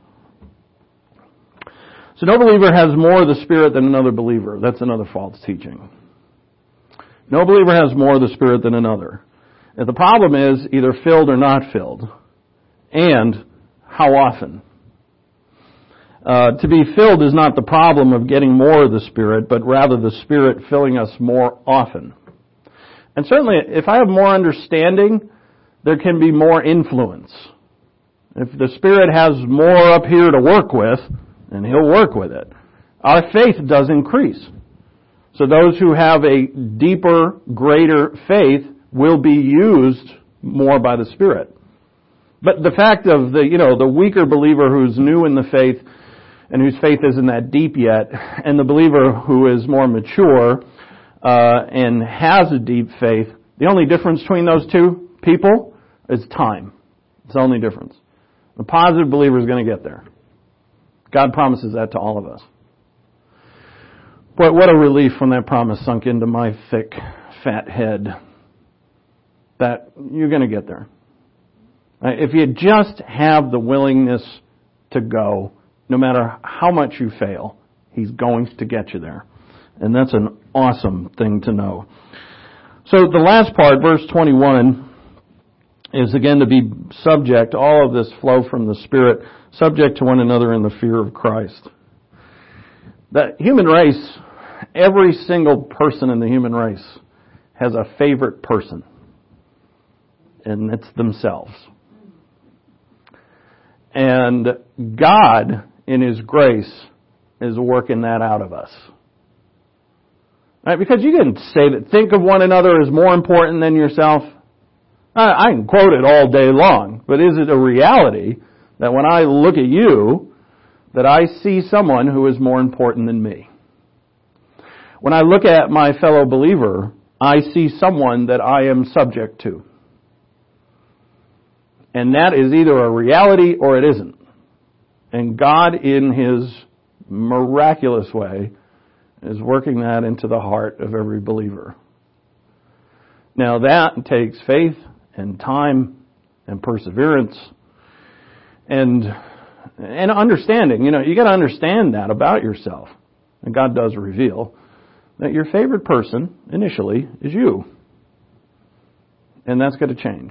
So no believer has more of the Spirit than another believer. That's another false teaching. No believer has more of the Spirit than another. And the problem is either filled or not filled. And how often? Uh, to be filled is not the problem of getting more of the Spirit, but rather the Spirit filling us more often. And certainly, if I have more understanding, there can be more influence. If the Spirit has more up here to work with, then He'll work with it. Our faith does increase. So those who have a deeper, greater faith will be used more by the Spirit. But the fact of the, you know, the weaker believer who's new in the faith and whose faith isn't that deep yet, and the believer who is more mature uh, and has a deep faith, the only difference between those two people is time. It's the only difference. The positive believer is going to get there. God promises that to all of us. But what a relief when that promise sunk into my thick, fat head. That you're going to get there. If you just have the willingness to go, no matter how much you fail, He's going to get you there. And that's an awesome thing to know. So the last part, verse twenty-one, is again to be subject, all of this flow from the Spirit, subject to one another in the fear of Christ. The human race, every single person in the human race has a favorite person. And it's themselves. And God, in His grace, is working that out of us. Right? Because you can say that think of one another as more important than yourself. I, I can quote it all day long, but is it a reality that when I look at you, that I see someone who is more important than me? When I look at my fellow believer, I see someone that I am subject to. And that is either a reality or it isn't. And God, in His miraculous way, is working that into the heart of every believer. Now that takes faith and time and perseverance and and understanding. You know, you got to understand that about yourself. And God does reveal that your favorite person initially is you. And that's going to change.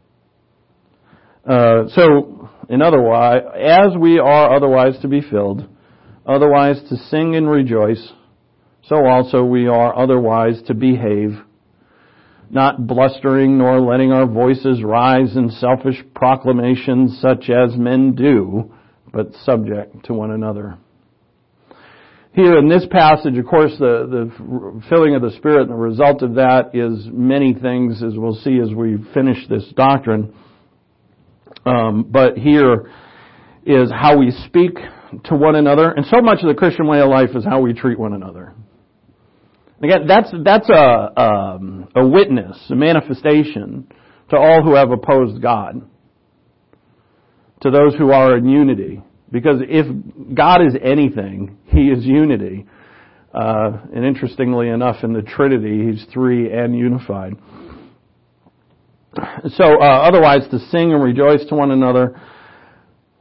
Uh, so, in other words, as we are otherwise to be filled, otherwise to sing and rejoice, so also we are otherwise to behave, not blustering nor letting our voices rise in selfish proclamations such as men do, but subject to one another. Here in this passage, of course, the, the filling of the Spirit and the result of that is many things, as we'll see as we finish this doctrine. Um, but here is how we speak to one another. And so much of the Christian way of life is how we treat one another. Again, that's that's a, um, a witness, a manifestation to all who have opposed God, to those who are in unity. Because if God is anything, He is unity. Uh, and interestingly enough, in the Trinity, He's three and unified. So, uh, otherwise, to sing and rejoice to one another.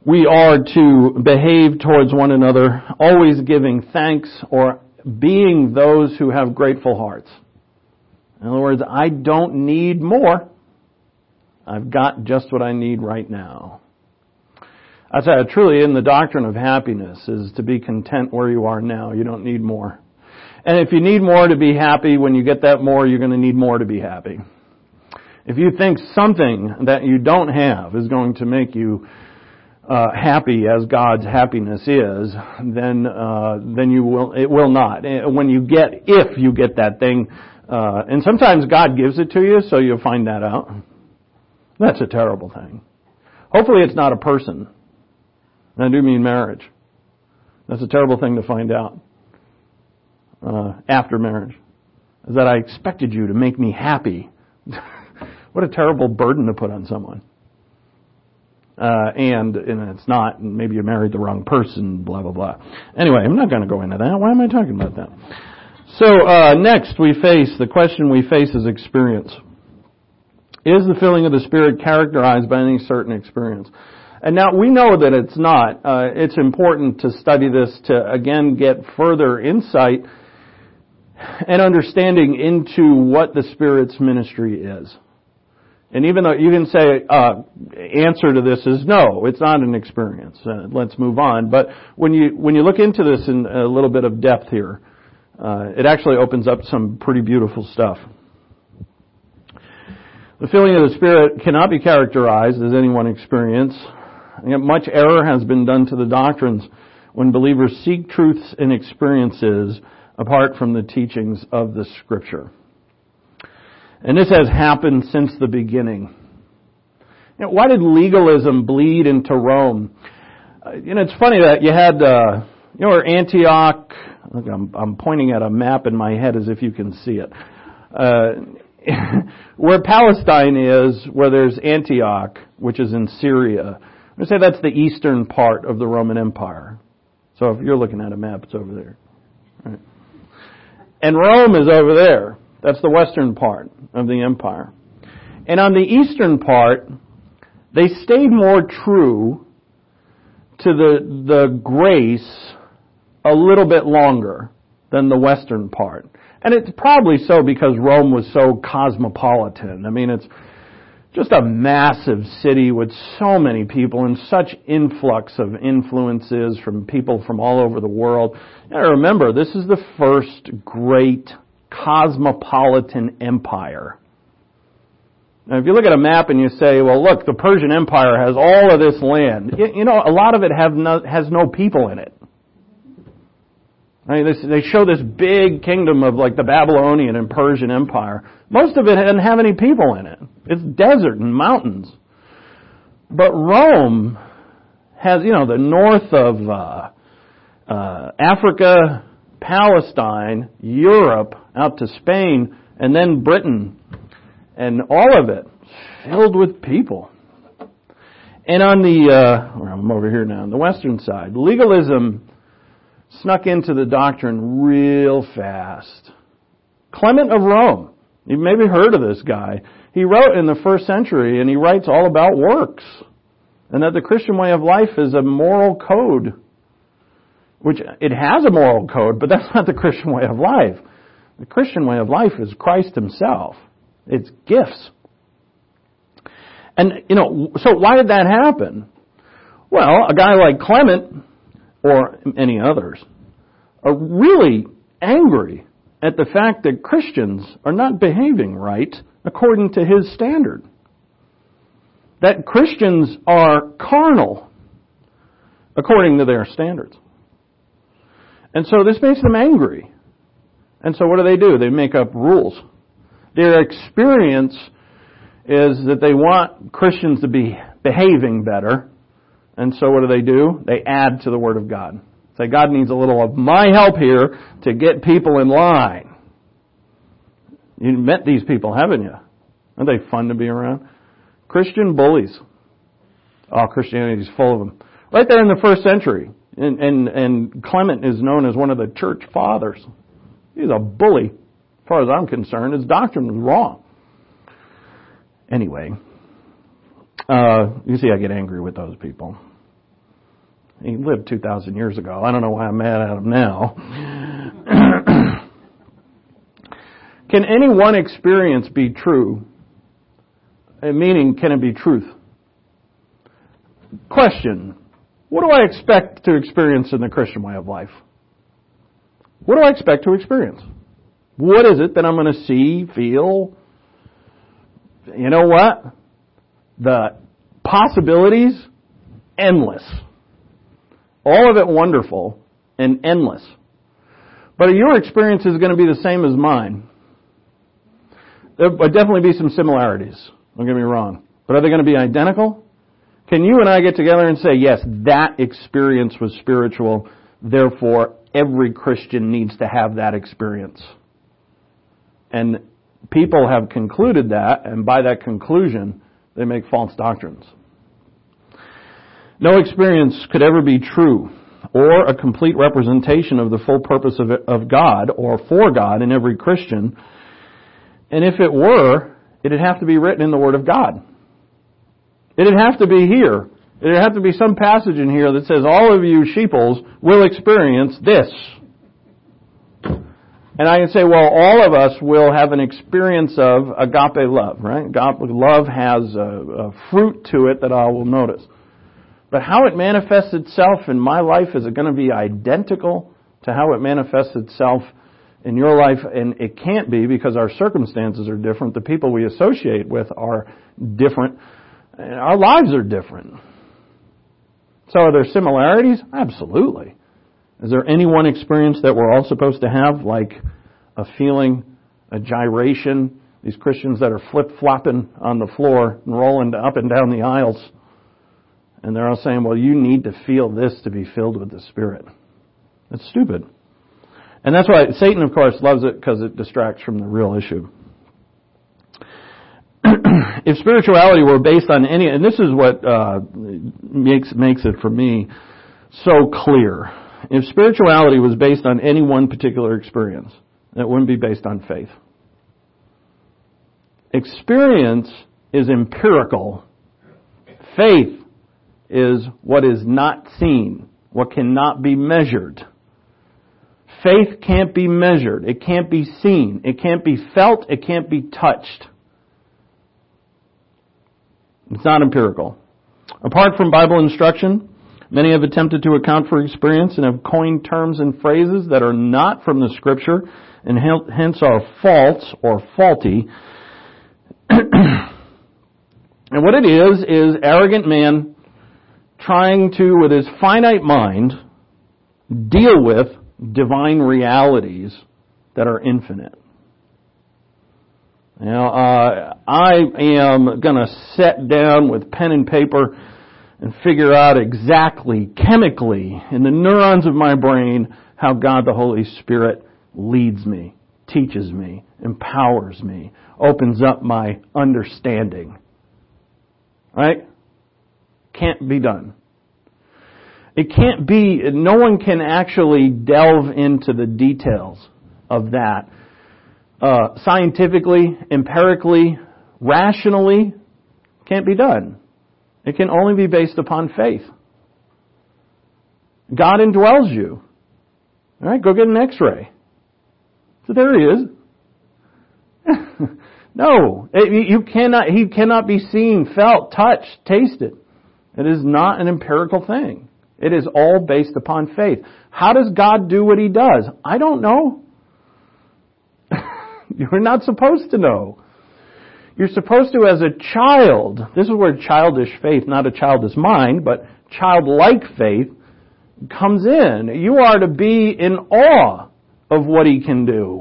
we are to behave towards one another, always giving thanks or being those who have grateful hearts. In other words, I don't need more. I've got just what I need right now. I say, truly, in the doctrine of happiness is to be content where you are now. You don't need more. And if you need more to be happy, when you get that more, you're going to need more to be happy. If you think something that you don't have is going to make you uh, happy as God's happiness is, then uh, then you will it will not. When you get, if you get that thing, uh, and sometimes God gives it to you, so you'll find that out. That's a terrible thing. Hopefully, it's not a person. And I do mean marriage. That's a terrible thing to find out uh, after marriage. Is that I expected you to make me happy. What a terrible burden to put on someone. Uh, and, and it's not, and maybe you married the wrong person, blah, blah, blah. Anyway, I'm not going to go into that. Why am I talking about that? So, uh, next we face, the question we face is experience. Is the filling of the Spirit characterized by any certain experience? And now we know that it's not. Uh, it's important to study this to, again, get further insight and understanding into what the Spirit's ministry is. And even though you can say, uh, answer to this is no, it's not an experience. Uh, let's move on. But when you, when you look into this in a little bit of depth here, uh, it actually opens up some pretty beautiful stuff. The filling of the Spirit cannot be characterized as any one experience. And yet much error has been done to the doctrines when believers seek truths and experiences apart from the teachings of the Scripture. And this has happened since the beginning. You know, why did legalism bleed into Rome? Uh, you know, it's funny that you had, uh, you know, where Antioch, look, I'm, I'm pointing at a map in my head as if you can see it. Uh, where Palestine is, where there's Antioch, which is in Syria. I say that's the eastern part of the Roman Empire. So if you're looking at a map, it's over there. Right. And Rome is over there. That's the western part of the empire. And on the eastern part, they stayed more true to the, the grace a little bit longer than the western part. And it's probably so because Rome was so cosmopolitan. I mean, it's just a massive city with so many people and such influx of influences from people from all over the world. Now remember, this is the first great cosmopolitan empire. Now, if you look at a map and you say, well, look, the Persian Empire has all of this land. You know, a lot of it have no, has no people in it. I mean, this, they show this big kingdom of like the Babylonian and Persian Empire. Most of it doesn't have any people in it. It's desert and mountains. But Rome has, you know, the north of uh, uh, Africa, Palestine, Europe, out to Spain, and then Britain. And all of it filled with people. And on the, uh, I'm over here now, on the western side, legalism snuck into the doctrine real fast. Clement of Rome, you've maybe heard of this guy. He wrote in the first century, and he writes all about works. And that the Christian way of life is a moral code. Which, it has a moral code, but that's not the Christian way of life. The Christian way of life is Christ Himself. It's gifts. And, you know, so why did that happen? Well, a guy like Clement, or any others, are really angry at the fact that Christians are not behaving right according to his standard. That Christians are carnal according to their standards. And so this makes them angry. And so what do they do? They make up rules. Their experience is that they want Christians to be behaving better. And so what do they do? They add to the Word of God. Say, God needs a little of my help here to get people in line. You've met these people, haven't you? Aren't they fun to be around? Christian bullies. Oh, Christianity's full of them. Right there in the first century. And, and, and Clement is known as one of the church fathers. He's a bully. As far as I'm concerned, his doctrine was wrong. Anyway, uh, you see I get angry with those people. He lived two thousand years ago. I don't know why I'm mad at him now. Can any one experience be true? Meaning, can it be truth? Question. What do I expect to experience in the Christian way of life? What do I expect to experience? What is it that I'm going to see, feel? You know what? The possibilities, endless. All of it wonderful and endless. But your experience is going to be the same as mine. There will definitely be some similarities. Don't get me wrong. But are they going to be identical? Can you and I get together and say, yes, that experience was spiritual, therefore every Christian needs to have that experience? And people have concluded that, and by that conclusion, they make false doctrines. No experience could ever be true or a complete representation of the full purpose of, of God or for God in every Christian. And if it were, it'd have to be written in the Word of God. It'd have to be here. It'd have to be some passage in here that says, all of you sheeples will experience this. And I can say, well, all of us will have an experience of agape love, right? Agape love has a, a fruit to it that I will notice. But how it manifests itself in my life, is it going to be identical to how it manifests itself in your life? And it can't be, because our circumstances are different. The people we associate with are different. And our lives are different. So are there similarities? Absolutely. Is there any one experience that we're all supposed to have, like a feeling, a gyration, these Christians that are flip-flopping on the floor and rolling up and down the aisles, and they're all saying, well, you need to feel this to be filled with the Spirit. That's stupid. And that's why Satan, of course, loves it, because it distracts from the real issue. If spirituality were based on any, and this is what uh, makes makes it for me so clear. If spirituality was based on any one particular experience, it wouldn't be based on faith. Experience is empirical. Faith is what is not seen, what cannot be measured. Faith can't be measured. It can't be seen. It can't be felt. It can't be touched. It's not empirical. Apart from Bible instruction, many have attempted to account for experience and have coined terms and phrases that are not from the Scripture and hence are false or faulty. And what it is, is arrogant man trying to, with his finite mind, deal with divine realities that are infinite. You know, uh, I am going to sit down with pen and paper and figure out exactly, chemically, in the neurons of my brain, how God the Holy Spirit leads me, teaches me, empowers me, opens up my understanding. Right? Can't be done. It can't be, no one can actually delve into the details of that. Uh, scientifically, empirically, rationally, can't be done. It can only be based upon faith. God indwells you. All right, go get an x-ray. So there he is. No, it, you cannot, he cannot be seen, felt, touched, tasted. It is not an empirical thing. It is all based upon faith. How does God do what He does? I don't know. You're not supposed to know. You're supposed to, as a child, this is where childish faith, not a childish mind, but childlike faith comes in. You are to be in awe of what He can do.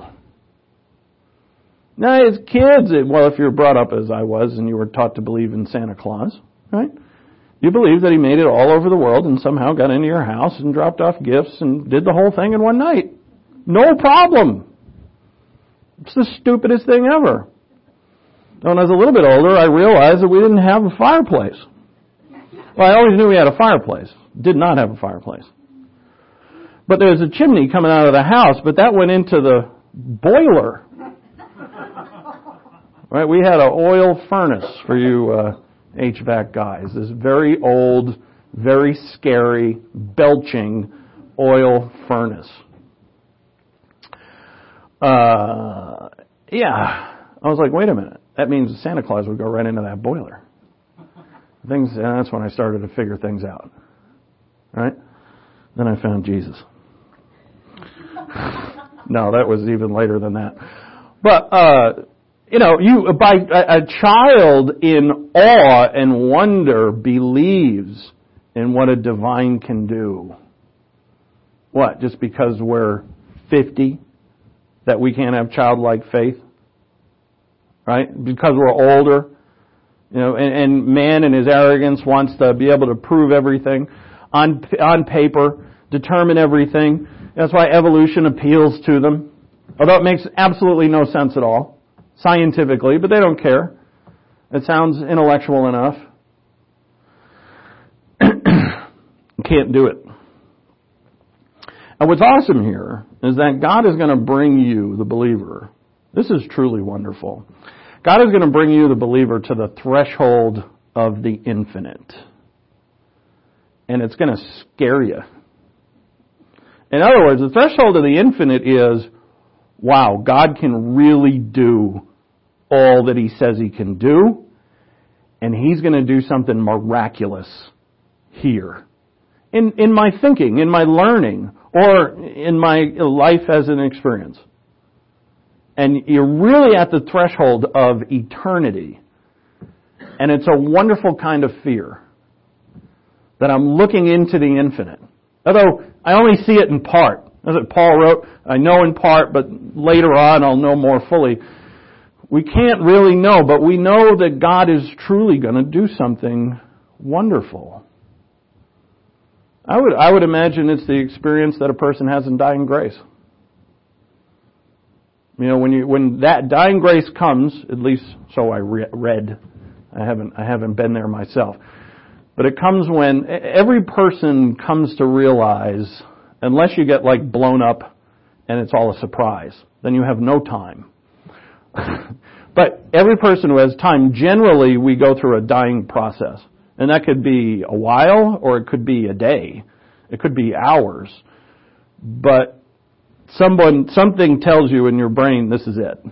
Now, as kids, well, if you're brought up as I was and you were taught to believe in Santa Claus, right? You believe that He made it all over the world and somehow got into your house and dropped off gifts and did the whole thing in one night. No problem. It's the stupidest thing ever. When I was a little bit older, I realized that we didn't have a fireplace. Well, I always knew we had a fireplace. Did not have a fireplace. But there was a chimney coming out of the house, but that went into the boiler. Right? We had an oil furnace for you uh, H V A C guys. This very old very scary, belching oil furnace. Uh, yeah. I was like, wait a minute. That means Santa Claus would go right into that boiler. Things, and that's when I started to figure things out. Right? Then I found Jesus. No, that was even later than that. But, uh, you know, you, by a, a child in awe and wonder believes in what a divine can do. What? Just because we're fifty, that we can't have childlike faith? Right? Because we're older, you know, and, and man in his arrogance wants to be able to prove everything on on paper, determine everything. That's why evolution appeals to them. Although it makes absolutely no sense at all, scientifically, but they don't care. It sounds intellectual enough. Can't do it. And what's awesome here is that God is going to bring you, the believer. This is truly wonderful. God is going to bring you, the believer, to the threshold of the infinite. And it's going to scare you. In other words, the threshold of the infinite is, wow, God can really do all that He says He can do, and He's going to do something miraculous here. In, in my thinking, in my learning, or in my life as an experience. And you're really at the threshold of eternity. And it's a wonderful kind of fear. That I'm looking into the infinite. Although, I only see it in part. As Paul wrote, I know in part, but later on I'll know more fully. We can't really know, but we know that God is truly going to do something wonderful. I would I would imagine it's the experience that a person has in dying grace. You know, when you when that dying grace comes, at least so I re- read, I haven't I haven't been there myself, but it comes when every person comes to realize, unless you get like blown up and it's all a surprise, then you have no time. But every person who has time, generally we go through a dying process. And that could be a while, or it could be a day. It could be hours. But someone, something tells you in your brain, this is it.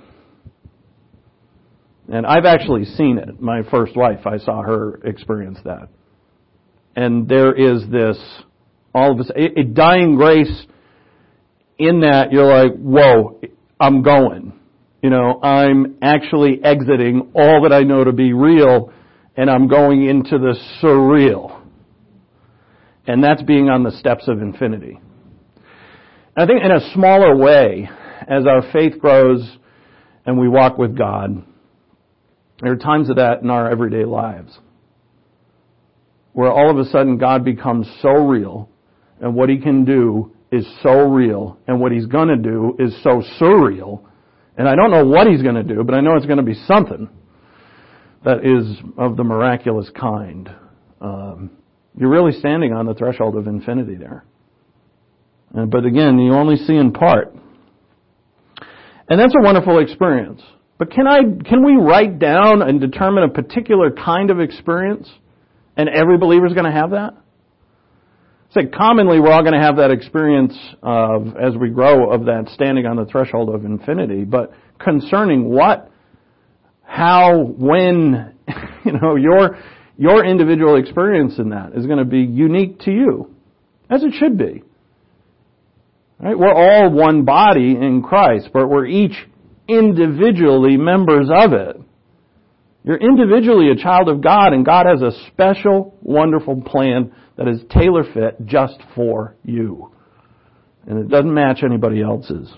And I've actually seen it. My first wife, I saw her experience that. And there is this, all of a sudden, a dying grace in that you're like, whoa, I'm going. You know, I'm actually exiting all that I know to be real, and I'm going into the surreal. And that's being on the steps of infinity. I think in a smaller way, as our faith grows and we walk with God, there are times of that in our everyday lives. Where all of a sudden God becomes so real, and what He can do is so real, and what He's going to do is so surreal. And I don't know what He's going to do, but I know it's going to be something that is of the miraculous kind. Um, you're really standing on the threshold of infinity there. Uh, but again, you only see in part. And that's a wonderful experience. But can I, can we write down and determine a particular kind of experience? And every believer is going to have that? Say, commonly we're all going to have that experience of, as we grow, of that standing on the threshold of infinity. But concerning what, how, when, you know, your your individual experience in that is going to be unique to you, as it should be. Right? We're all one body in Christ, but we're each individually members of it. You're individually a child of God, and God has a special, wonderful plan that is tailor-fit just for you. And it doesn't match anybody else's.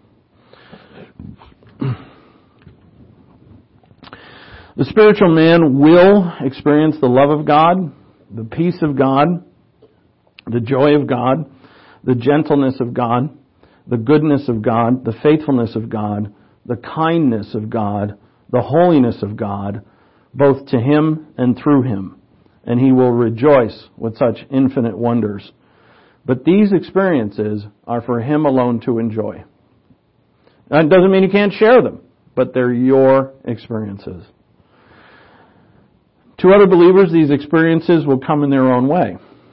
The spiritual man will experience the love of God, the peace of God, the joy of God, the gentleness of God, the goodness of God, the faithfulness of God, the kindness of God, the holiness of God, both to him and through him. And he will rejoice with such infinite wonders. But these experiences are for him alone to enjoy. That doesn't mean you can't share them, but they're your experiences. To other believers, these experiences will come in their own way.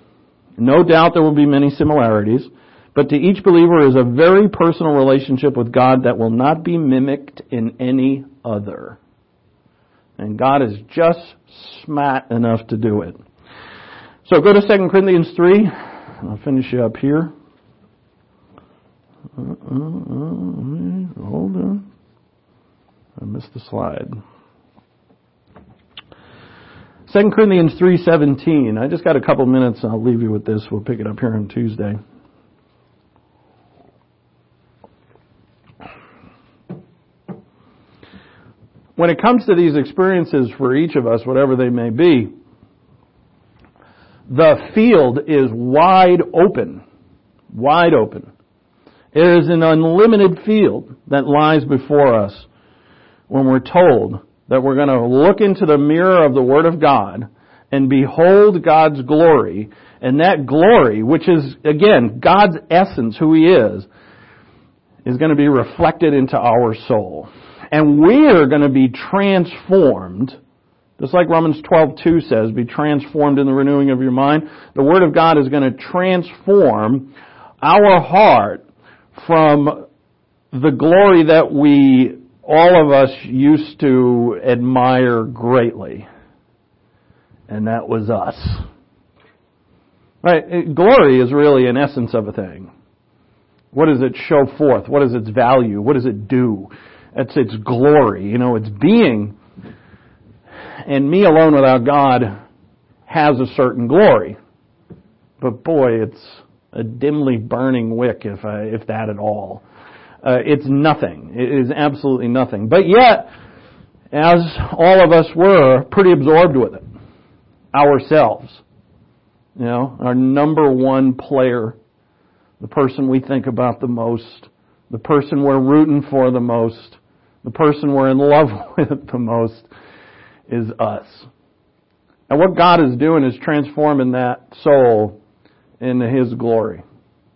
No doubt there will be many similarities, but to each believer is a very personal relationship with God that will not be mimicked in any other. And God is just smart enough to do it. So go to Second Corinthians three. I'll finish you up here. Uh, uh, uh, hold on. I missed the slide. Second Corinthians three seventeen. I just got a couple minutes. I'll leave you with this. We'll pick it up here on Tuesday. When it comes to these experiences for each of us, whatever they may be, the field is wide open. Wide open. It is an unlimited field that lies before us when we're told that we're going to look into the mirror of the Word of God and behold God's glory. And that glory, which is, again, God's essence, who He is, is going to be reflected into our soul. And we're going to be transformed, just like Romans twelve two says, be transformed in the renewing of your mind. The Word of God is going to transform our heart from the glory that we, all of us, used to admire greatly. And that was us. Right? Glory is really an essence of a thing. What does it show forth? What is its value? What does it do? It's its glory. You know, its being. And me alone without God has a certain glory. But boy, it's a dimly burning wick, if I, if that at all. Uh, it's nothing. It is absolutely nothing. But yet, as all of us were, pretty absorbed with it. Ourselves. You know, our number one player, the person we think about the most, the person we're rooting for the most, the person we're in love with the most, is us. And what God is doing is transforming that soul into His glory.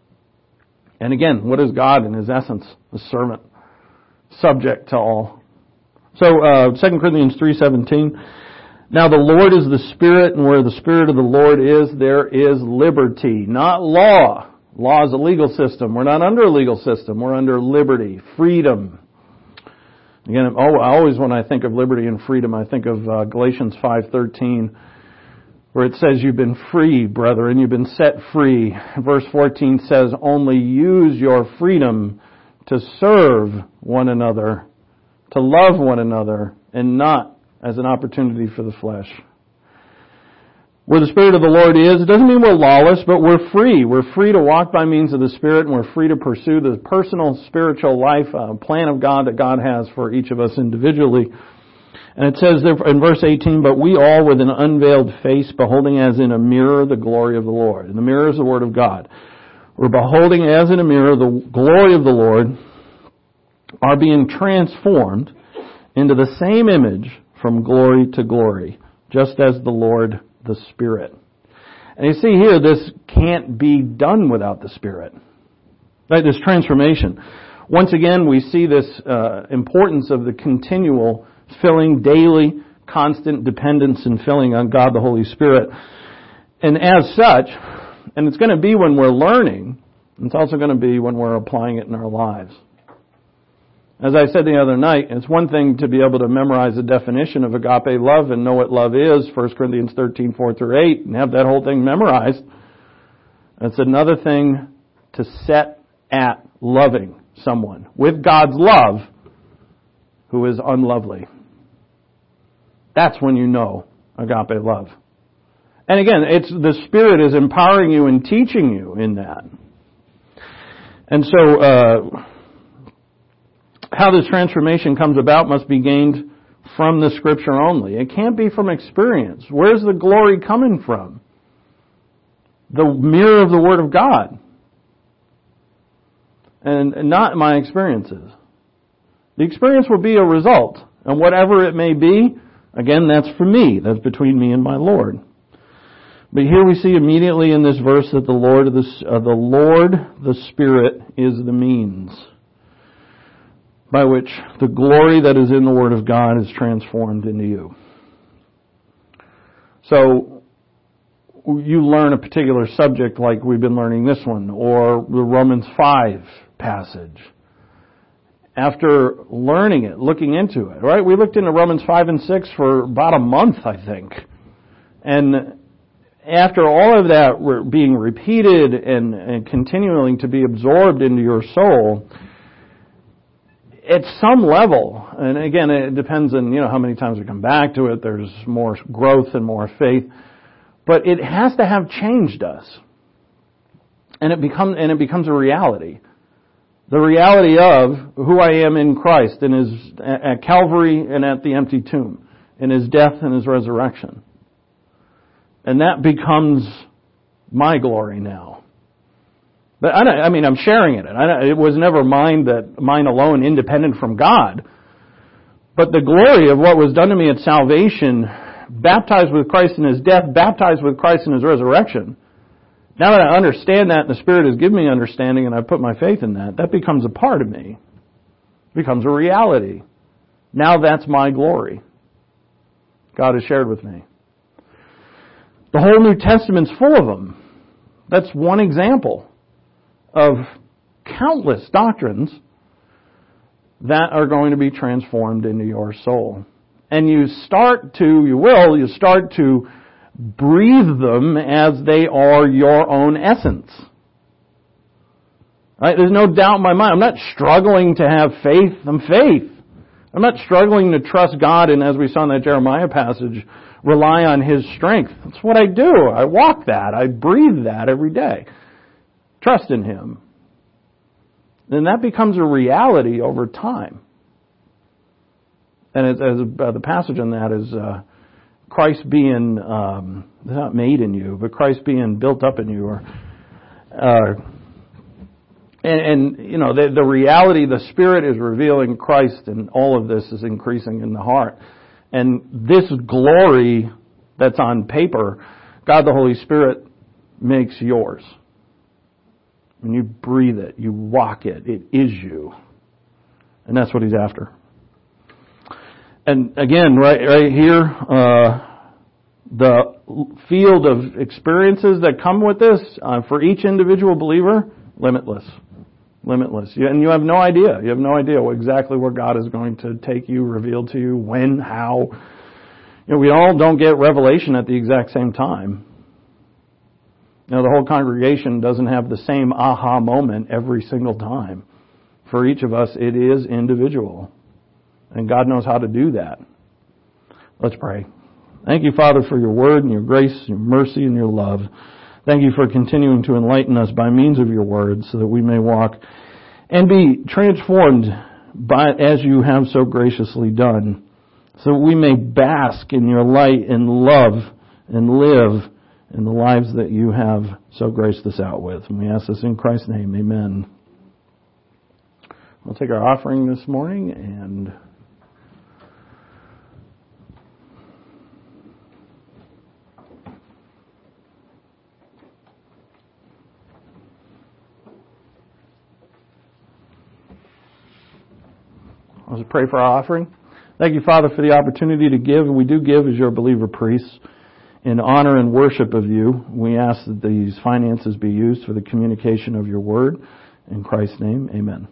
And again, what is God in His essence? A servant, subject to all. So, uh, Second Corinthians three seventeen. Now the Lord is the Spirit, and where the Spirit of the Lord is, there is liberty, not law. Law is a legal system. We're not under a legal system. We're under liberty, freedom. Again, oh, always when I think of liberty and freedom, I think of uh, Galatians five thirteen, where it says, you've been free, brethren, you've been set free. Verse fourteen says, only use your freedom to serve one another, to love one another, and not as an opportunity for the flesh. Where the Spirit of the Lord is, it doesn't mean we're lawless, but we're free. We're free to walk by means of the Spirit, and we're free to pursue the personal spiritual life uh, plan of God that God has for each of us individually. And it says there in verse eighteen, but we all with an unveiled face, beholding as in a mirror the glory of the Lord. And the mirror is the Word of God. We're beholding as in a mirror the glory of the Lord, are being transformed into the same image from glory to glory, just as the Lord the Spirit. And you see here, this can't be done without the Spirit. Right, this transformation. Once again, we see this uh, importance of the continual filling, daily, constant dependence and filling on God the Holy Spirit. And as such, and it's going to be when we're learning, it's also going to be when we're applying it in our lives. As I said the other night, it's one thing to be able to memorize the definition of agape love and know what love is, First Corinthians thirteen, four through eight, and have that whole thing memorized. It's another thing to set at loving someone with God's love who is unlovely. That's when you know agape love. And again, it's the Spirit is empowering you and teaching you in that. And so, uh, how this transformation comes about must be gained from the Scripture only. It can't be from experience. Where's the glory coming from? The mirror of the Word of God. And not my experiences. The experience will be a result. And whatever it may be, again, that's for me. That's between me and my Lord. But here we see immediately in this verse that the Lord, the, uh, the Lord, the Spirit, is the means by which the glory that is in the Word of God is transformed into you. So, you learn a particular subject like we've been learning this one, or the Romans five passage. After learning it, looking into it, right? We looked into Romans five and six for about a month, I think. And after all of that re- being repeated and, and continuing to be absorbed into your soul, at some level, and again, it depends on, you know, how many times we come back to it, there's more growth and more faith, but it has to have changed us. And it becomes, and it becomes a reality. The reality of who I am in Christ, in His, at Calvary and at the empty tomb, in His death and His resurrection. And that becomes my glory now. But I, I mean, I'm sharing it. I, it was never mine that mine alone, independent from God. But the glory of what was done to me at salvation, baptized with Christ in His death, baptized with Christ in His resurrection. Now that I understand that, and the Spirit has given me understanding, and I put my faith in that, that becomes a part of me. It becomes a reality. Now that's my glory. God has shared with me. The whole New Testament's full of them. That's one example of countless doctrines that are going to be transformed into your soul. And you start to, you will, you start to breathe them as they are your own essence. Right? There's no doubt in my mind. I'm not struggling to have faith. I'm faith. I'm not struggling to trust God, and as we saw in that Jeremiah passage, rely on His strength. That's what I do. I walk that. I breathe that every day. Trust in Him. Then that becomes a reality over time. And as, as uh, the passage on that is uh, Christ being, um, not made in you, but Christ being built up in you. Or, uh, and, and, you know, the, the reality, the Spirit is revealing Christ, and all of this is increasing in the heart. And this glory that's on paper, God the Holy Spirit makes yours. When you breathe it, you walk it, it is you. And that's what He's after. And again, right, right here, uh, the field of experiences that come with this, uh, for each individual believer, limitless. Limitless. And you have no idea. You have no idea what, exactly where God is going to take you, reveal to you, when, how. You know, we all don't get revelation at the exact same time. You know, the whole congregation doesn't have the same aha moment every single time. For each of us, it is individual. And God knows how to do that. Let's pray. Thank you, Father, for your word and your grace, your mercy, and your love. Thank you for continuing to enlighten us by means of your word so that we may walk and be transformed by as you have so graciously done, so that we may bask in your light and love and live in the lives that you have so graced us out with. And we ask this in Christ's name. Amen. We'll take our offering this morning, and let's pray for our offering. Thank you, Father, for the opportunity to give, and we do give as your believer priests in honor and worship of you. We ask that these finances be used for the communication of your word. In Christ's name, amen.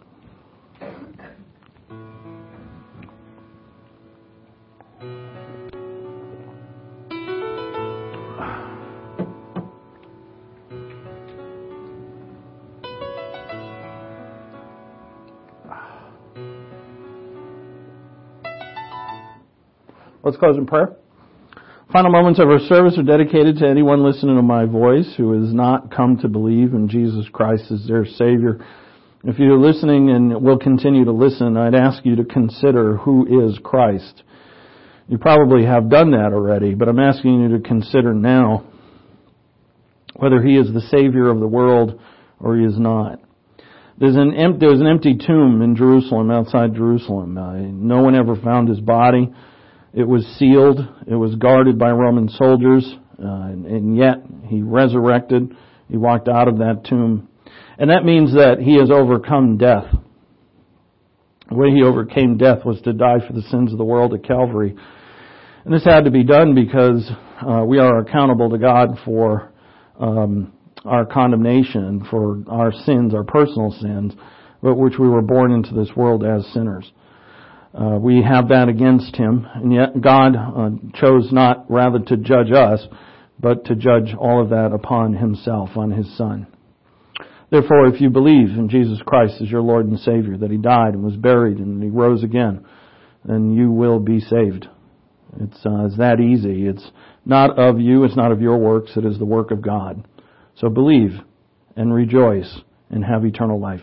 Let's close in prayer. Final moments of our service are dedicated to anyone listening to my voice who has not come to believe in Jesus Christ as their Savior. If you're listening and will continue to listen, I'd ask you to consider who is Christ. You probably have done that already, but I'm asking you to consider now whether He is the Savior of the world or He is not. There's an, em- there's an empty tomb in Jerusalem, outside Jerusalem. Uh, no one ever found His body. It was sealed. It was guarded by Roman soldiers. Uh, and, and yet, He resurrected. He walked out of that tomb. And that means that He has overcome death. The way He overcame death was to die for the sins of the world at Calvary. And this had to be done because uh, we are accountable to God for um, our condemnation, for our sins, our personal sins, but which we were born into this world as sinners. Uh, we have that against Him, and yet God uh, chose not rather to judge us, but to judge all of that upon Himself, on His Son. Therefore, if you believe in Jesus Christ as your Lord and Savior, that He died and was buried and He rose again, then you will be saved. It's, uh, it's that easy. It's not of you, it's not of your works, it is the work of God. So believe and rejoice and have eternal life.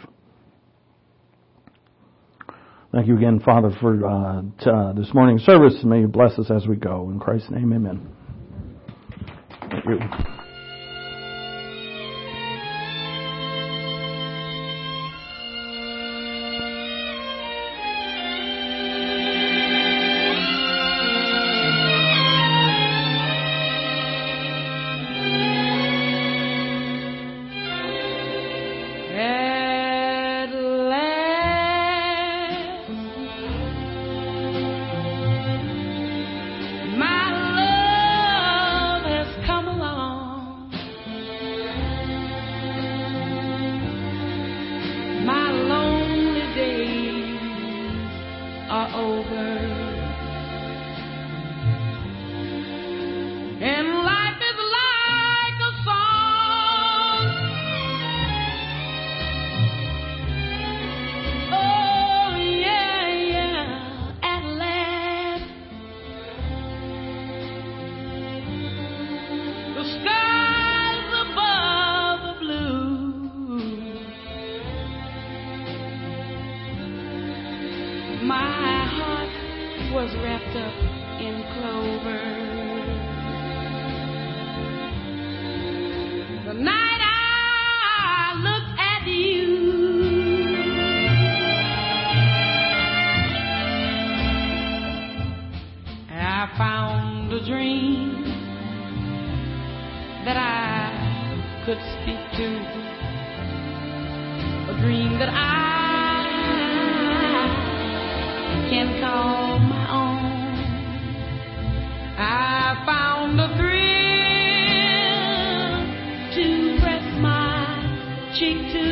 Thank you again, Father, for uh, t- uh, this morning's service. May you bless us as we go. In Christ's name, amen. Thank you. Cheek to